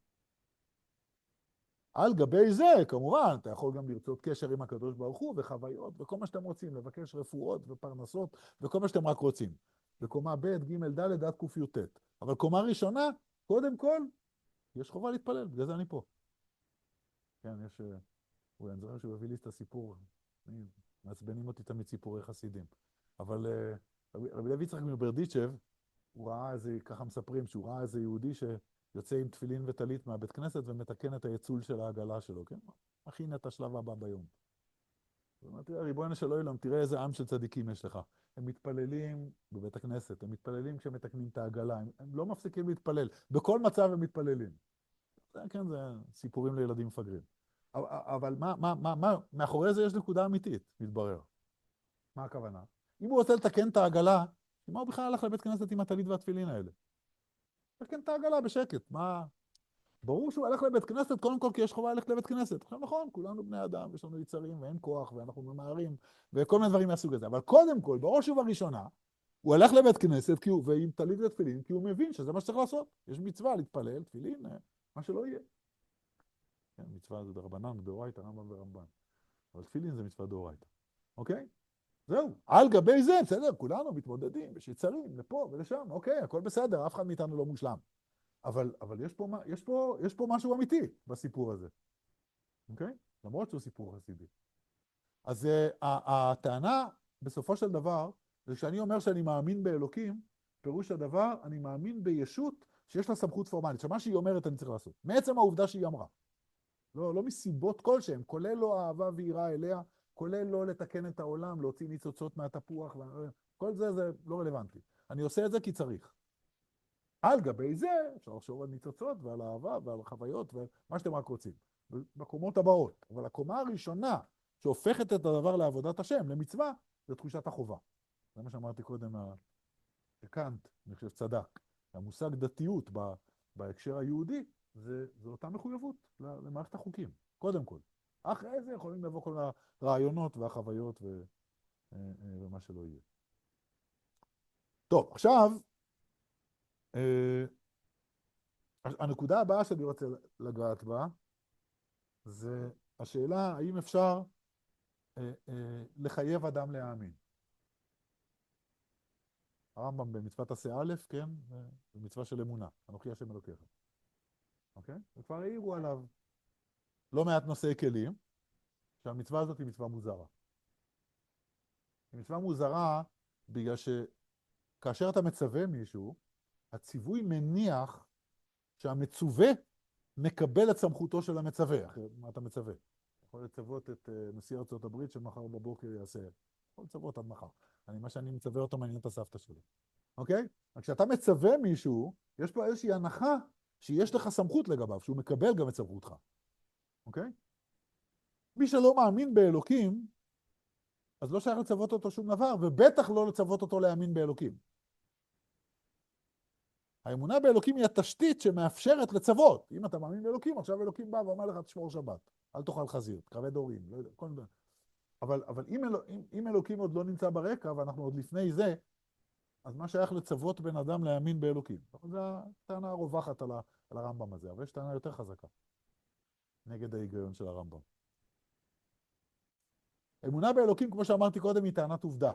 על גבי זה, כמובן, אתה יכול גם לרצות קשר עם הקדוש ברוך הוא, וחוויות, וכל מה שאתם רוצים, לבקש רפואות ופרנסות, וכל מה שאתם רק רוצים. בקומה ב', ג', ד', עד ק' י'. אבל קומה ראשונה, קודם כל, יש חובה להתפלל, בגלל זה אני פה. כן, יש... אולי אני זוכר שהוא הביא לי את הסיפור, מעצבנים אותי תמיד סיפורי חסידים. אבל רבי לוי יצחק מברדיצ'ב, הוא ראה איזה, ככה מספרים, שהוא ראה איזה יהודי שיוצא עם תפילין וטלית מהבית כנסת ומתקן את היצול של העגלה שלו, כן? מכין את השלב הבא ביום. ואמרתי, ריבונו של עולם, תראה איזה עם של צדיקים יש לך. הם מתפללים בבית הכנסת, הם מתפללים כשהם מתקנים את העגלה, הם, הם לא מפסיקים להתפלל. בכל מצב הם מתפללים. זה, כן, זה סיפורים לילדים מפגרים. אבל מה, מה, מה, מה, מאחורי זה יש נקודה אמיתית, מתברר. מה הכוונה? אם הוא רוצה לתקן את העגלה, מה הוא בכלל הלך לבית כנסת עם הטלית והתפילין האלה? לתקן את העגלה בשקט, מה... ברור שהוא הלך לבית כנסת, קודם כל כי יש חובה ללכת לבית כנסת. עכשיו נכון, כולנו בני אדם, יש לנו יצרים ואין כוח, ואנחנו ממהרים, וכל מיני דברים מהסוג הזה. אבל קודם כל, בראש ובראשונה, הוא הלך לבית כנסת כי הוא, ועם טלית ותפילין, כי הוא מבין שזה מה שצריך לעשות. יש מצווה להתפלל, תפילין, מה שלא יהיה. כן, מצווה זה דרבנן, דאורייתא, רמב"ם ורמב"ן. אבל תפילין זה מצווה דאורייתא. אוקיי? זהו. על גבי זה, בסדר, כולנו מתמודדים, יש יצרים, לפה ולשם, אוקיי, הכל בסדר, אף אחד מאיתנו לא מושלם. אבל, אבל יש פה, יש פה, יש פה משהו אמיתי בסיפור הזה. אוקיי? למרות שהוא סיפור חסידי. אז uh, הטענה, בסופו של דבר, זה שאני אומר שאני מאמין באלוקים, פירוש הדבר, אני מאמין בישות שיש לה סמכות פורמלית, שמה שהיא אומרת אני צריך לעשות. מעצם העובדה שהיא אמרה. לא, לא מסיבות כלשהם, כולל לא אהבה ויראה אליה, כולל לא לתקן את העולם, להוציא ניצוצות מהתפוח, כל זה זה לא רלוונטי. אני עושה את זה כי צריך. על גבי זה, אפשר לחשוב על ניצוצות ועל אהבה ועל חוויות ומה שאתם רק רוצים. בקומות הבאות. אבל הקומה הראשונה שהופכת את הדבר לעבודת השם, למצווה, זה תחושת החובה. זה מה שאמרתי קודם, שקאנט, אני חושב, צדק. המושג דתיות בהקשר היהודי, זה, זה אותה מחויבות למערכת החוקים, קודם כל. אחרי זה יכולים לבוא כל הרעיונות והחוויות ו, ומה שלא יהיה. טוב, עכשיו, הנקודה הבאה שאני רוצה לגעת בה, זה השאלה האם אפשר לחייב אדם להאמין. הרמב"ם במצוות עשה א', כן, זה מצווה של אמונה, אנוכי השם אלוקיך. אוקיי? וכבר העירו עליו לא מעט נושאי כלים, שהמצווה הזאת היא מצווה מוזרה. היא מצווה מוזרה בגלל שכאשר אתה מצווה מישהו, הציווי מניח שהמצווה מקבל את סמכותו של המצווה. אחרי מה אתה מצווה? יכול לצוות את נשיא ארצות הברית שמחר בבוקר יעשה. יכול לצוות עד מחר. אני, מה שאני מצווה אותו מעניין את הסבתא שלי. אוקיי? כשאתה מצווה מישהו, יש פה איזושהי הנחה שיש לך סמכות לגביו, שהוא מקבל גם את סמכותך. אוקיי? מי שלא מאמין באלוקים, אז לא שייך לצוות אותו שום דבר, ובטח לא לצוות אותו להאמין באלוקים. האמונה באלוקים היא התשתית שמאפשרת לצוות. אם אתה מאמין באלוקים, עכשיו אלוקים בא ואומר לך, תשמור שבת, אל תאכל חזיר, תקרבה דורים, לא יודע, כל דבר. אבל, אבל אם, אלו, אם, אם אלוקים עוד לא נמצא ברקע, ואנחנו עוד לפני זה, אז מה שייך לצוות בן אדם להאמין באלוקים? זו הטענה הרווחת על, ה, על הרמב"ם הזה, אבל יש טענה יותר חזקה, נגד ההיגיון של הרמב"ם. אמונה באלוקים, כמו שאמרתי קודם, היא טענת עובדה.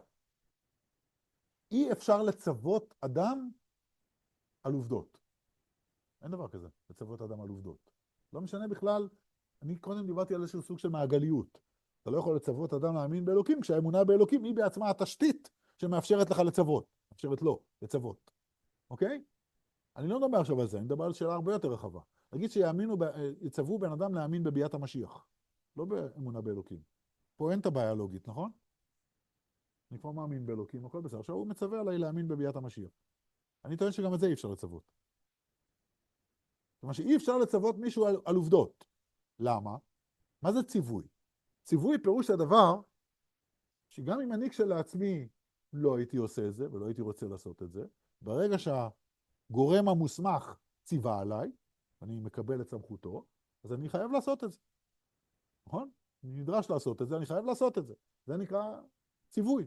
אי אפשר לצוות אדם על עובדות. אין דבר כזה, לצוות אדם על עובדות. לא משנה בכלל, אני קודם דיברתי על איזשהו סוג של מעגליות. אתה לא יכול לצוות אדם להאמין באלוקים, כשהאמונה באלוקים היא בעצמה התשתית שמאפשרת לך לצוות, מאפשרת לו לצוות. אוקיי? אני לא מדבר עכשיו על זה, אני מדבר על שאלה הרבה יותר רחבה. נגיד שיאמינו, יצוו בן אדם להאמין בביאת המשיח. לא באמונה באלוקים. פה אין את הבעיה הלוגית, נכון? אני כבר מאמין באלוקים, הכל בסדר. עכשיו הוא מצווה עליי להאמין בביאת המשיח. אני טוען שגם את זה אי אפשר לצוות. זאת אומרת שאי אפשר לצוות מישהו על, על עובדות. למה? מה זה ציווי? ציווי פירוש הדבר שגם אם אני כשלעצמי לא הייתי עושה את זה ולא הייתי רוצה לעשות את זה, ברגע שהגורם המוסמך ציווה עליי, אני מקבל את סמכותו, אז אני חייב לעשות את זה. נכון? אני נדרש לעשות את זה, אני חייב לעשות את זה. זה נקרא ציווי.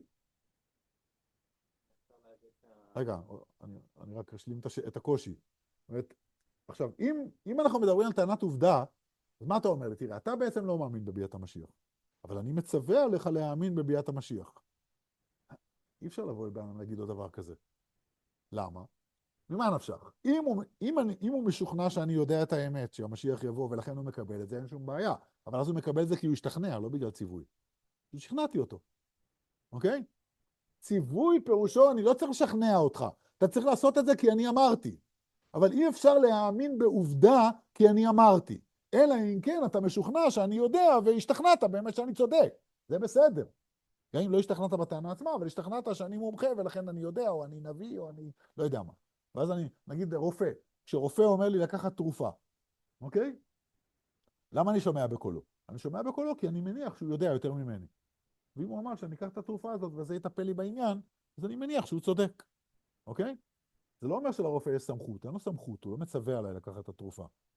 רגע, אני, אני רק אשלים את הקושי. זאת אומרת, עכשיו, אם, אם אנחנו מדברים על טענת עובדה, אז מה אתה אומר לי? תראה, אתה בעצם לא מאמין בביאת המשיח, אבל אני מצווה עליך להאמין בביאת המשיח. אי אפשר לבוא לבן להגיד לו דבר כזה. למה? ממה נפשך? אם הוא, אם, אני, אם הוא משוכנע שאני יודע את האמת, שהמשיח יבוא ולכן הוא מקבל את זה, אין שום בעיה. אבל אז הוא מקבל את זה כי הוא ישתכנע, לא בגלל ציווי. כי שכנעתי אותו. אוקיי? ציווי פירושו, אני לא צריך לשכנע אותך. אתה צריך לעשות את זה כי אני אמרתי. אבל אי אפשר להאמין בעובדה כי אני אמרתי. אלא אם כן אתה משוכנע שאני יודע והשתכנעת באמת שאני צודק. זה בסדר. גם אם לא השתכנעת בטענה עצמה, אבל השתכנעת שאני מומחה ולכן אני יודע, או אני נביא, או אני לא יודע מה. ואז אני, נגיד רופא, כשרופא אומר לי לקחת תרופה, אוקיי? למה אני שומע בקולו? אני שומע בקולו כי אני מניח שהוא יודע יותר ממני. ואם הוא אמר שאני אקח את התרופה הזאת וזה יטפל לי בעניין, אז אני מניח שהוא צודק. אוקיי? זה לא אומר שלרופא יש סמכות, אין לו סמכות, הוא לא מצווה עליי לקחת את התרופה.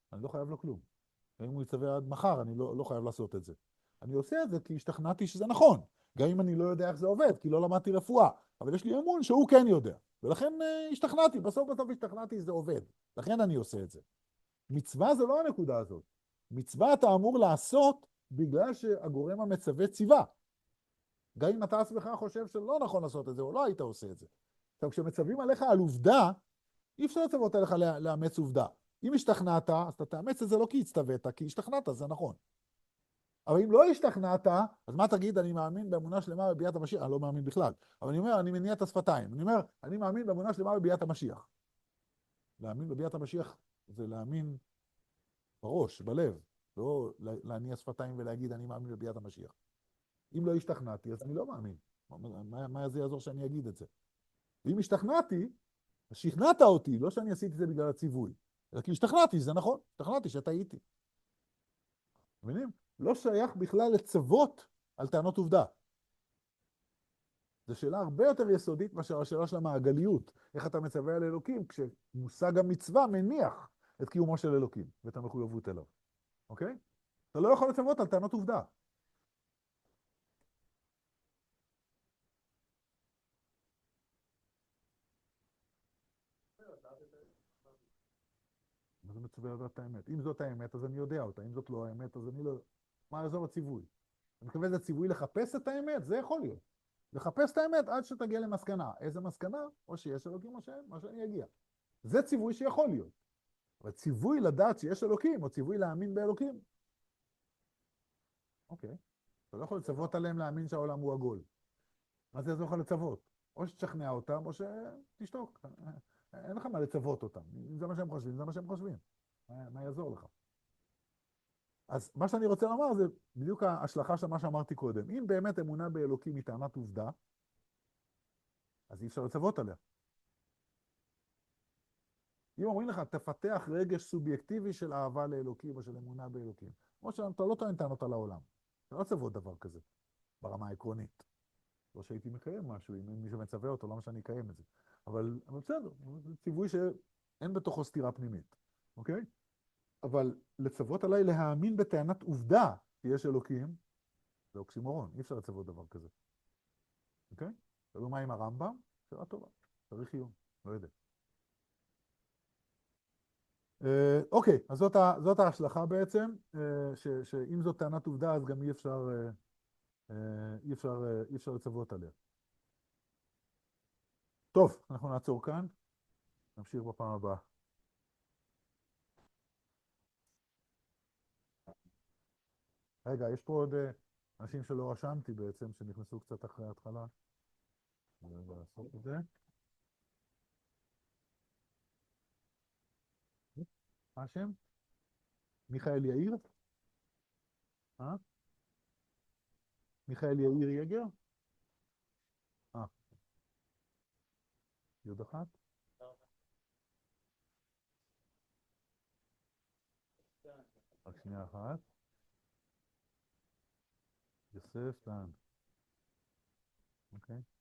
אני לא חייב לו כלום. אם הוא יצווה עד מחר, אני לא, לא חייב לעשות את זה. אני עושה את זה כי השתכנעתי שזה נכון. גם אם אני לא יודע איך זה עובד, כי לא למדתי רפואה. אבל יש לי אמון שהוא כן יודע. ולכן אה, השתכנעתי, בסוף בסוף השתכנעתי שזה עובד. לכן אני עושה את זה. מצווה זה לא הנקודה הזאת. מצווה אתה אמור לעשות בגלל שהגורם המצווה ציווה. גם אם אתה עצמך חושב שלא נכון לעשות את זה, או לא היית עושה את זה. עכשיו, כשמצווים עליך על עובדה, אי אפשר לצוות עליך לאמץ עובדה. אם השתכנעת, אז אתה תאמץ את זה לא כי הצטווית, כי השתכנעת, זה נכון. אבל אם לא השתכנעת, אז מה תגיד? אני מאמין באמונה שלמה בביאת המשיח. אני לא מאמין בכלל. אבל אני אומר, אני מניע את השפתיים. אני אומר, אני מאמין באמונה שלמה בביאת המשיח. להאמין בביאת המשיח זה להאמין בראש, בלב, לא להניע שפתיים ולהגיד, אני מאמין בביאת המשיח. אם לא השתכנעתי, אז אני לא מאמין. מה, מה זה יעזור שאני אגיד את זה? ואם השתכנעתי, אז שכנעת אותי, לא שאני עשיתי את זה בגלל הציווי, אלא כי השתכנעתי, זה נכון, השתכנעתי שטעיתי. מבינים? לא שייך בכלל לצוות על טענות עובדה. זו שאלה הרבה יותר יסודית מאשר השאלה של המעגליות. איך אתה מצווה על אלוקים, כשמושג המצווה מניח את קיומו של אלוקים, ואת המחויבות אליו. אוקיי? אתה לא יכול לצוות על טענות עובדה. מה זה מצווה לדעת את האמת? אם זאת האמת, אז אני יודע אותה. אם זאת לא האמת, אז אני לא... מה יעזור הציווי? אני מקווה שזה ציווי לחפש את האמת? זה יכול להיות. לחפש את האמת עד שתגיע למסקנה. איזה מסקנה? או שיש אלוקים או שאין, מה שאני אגיע. זה ציווי שיכול להיות. אבל ציווי לדעת שיש אלוקים, או ציווי להאמין באלוקים. אוקיי. אתה לא יכול לצוות עליהם להאמין שהעולם הוא עגול. מה זה יעזור לך לצוות? או שתשכנע אותם, או שתשתוק. אין לך מה לצוות אותם. אם זה מה שהם חושבים, זה מה שהם חושבים. מה, מה יעזור לך? אז מה שאני רוצה לומר זה בדיוק ההשלכה של מה שאמרתי קודם. אם באמת אמונה באלוקים היא טענת עובדה, אז אי אפשר לצוות עליה. אם אומרים לך, תפתח רגש סובייקטיבי של אהבה לאלוקים או של אמונה באלוקים, כמו שאתה לא טוען טענות על העולם. אתה לא צוות דבר כזה, ברמה העקרונית. לא שהייתי מקיים משהו, אם מי שמצווה אותו, למה שאני אקיים את זה. אבל, אבל בסדר, זה ציווי שאין בתוכו סתירה פנימית, אוקיי? אבל לצוות עליי להאמין בטענת עובדה שיש אלוקים, זה אוקסימורון, אי אפשר לצוות דבר כזה. אוקיי? תראו מה עם הרמב"ם? שאלה טובה, צריך עיון, לא יודע. אה, אוקיי, אז זאת, ה, זאת ההשלכה בעצם, אה, ש, שאם זאת טענת עובדה, אז גם אי אפשר, אה, אה, אי אפשר, אה, אי אפשר לצוות עליה. טוב, אנחנו נעצור כאן, נמשיך בפעם הבאה. רגע, יש פה עוד אנשים שלא רשמתי בעצם, שנכנסו קצת אחרי ההתחלה. אני לא יודע לעשות את זה. מה השם? מיכאל יאיר? אה? מיכאל יאיר יגר? אה. יוד אחת? רק שנייה אחת. יוסף דן. אוקיי.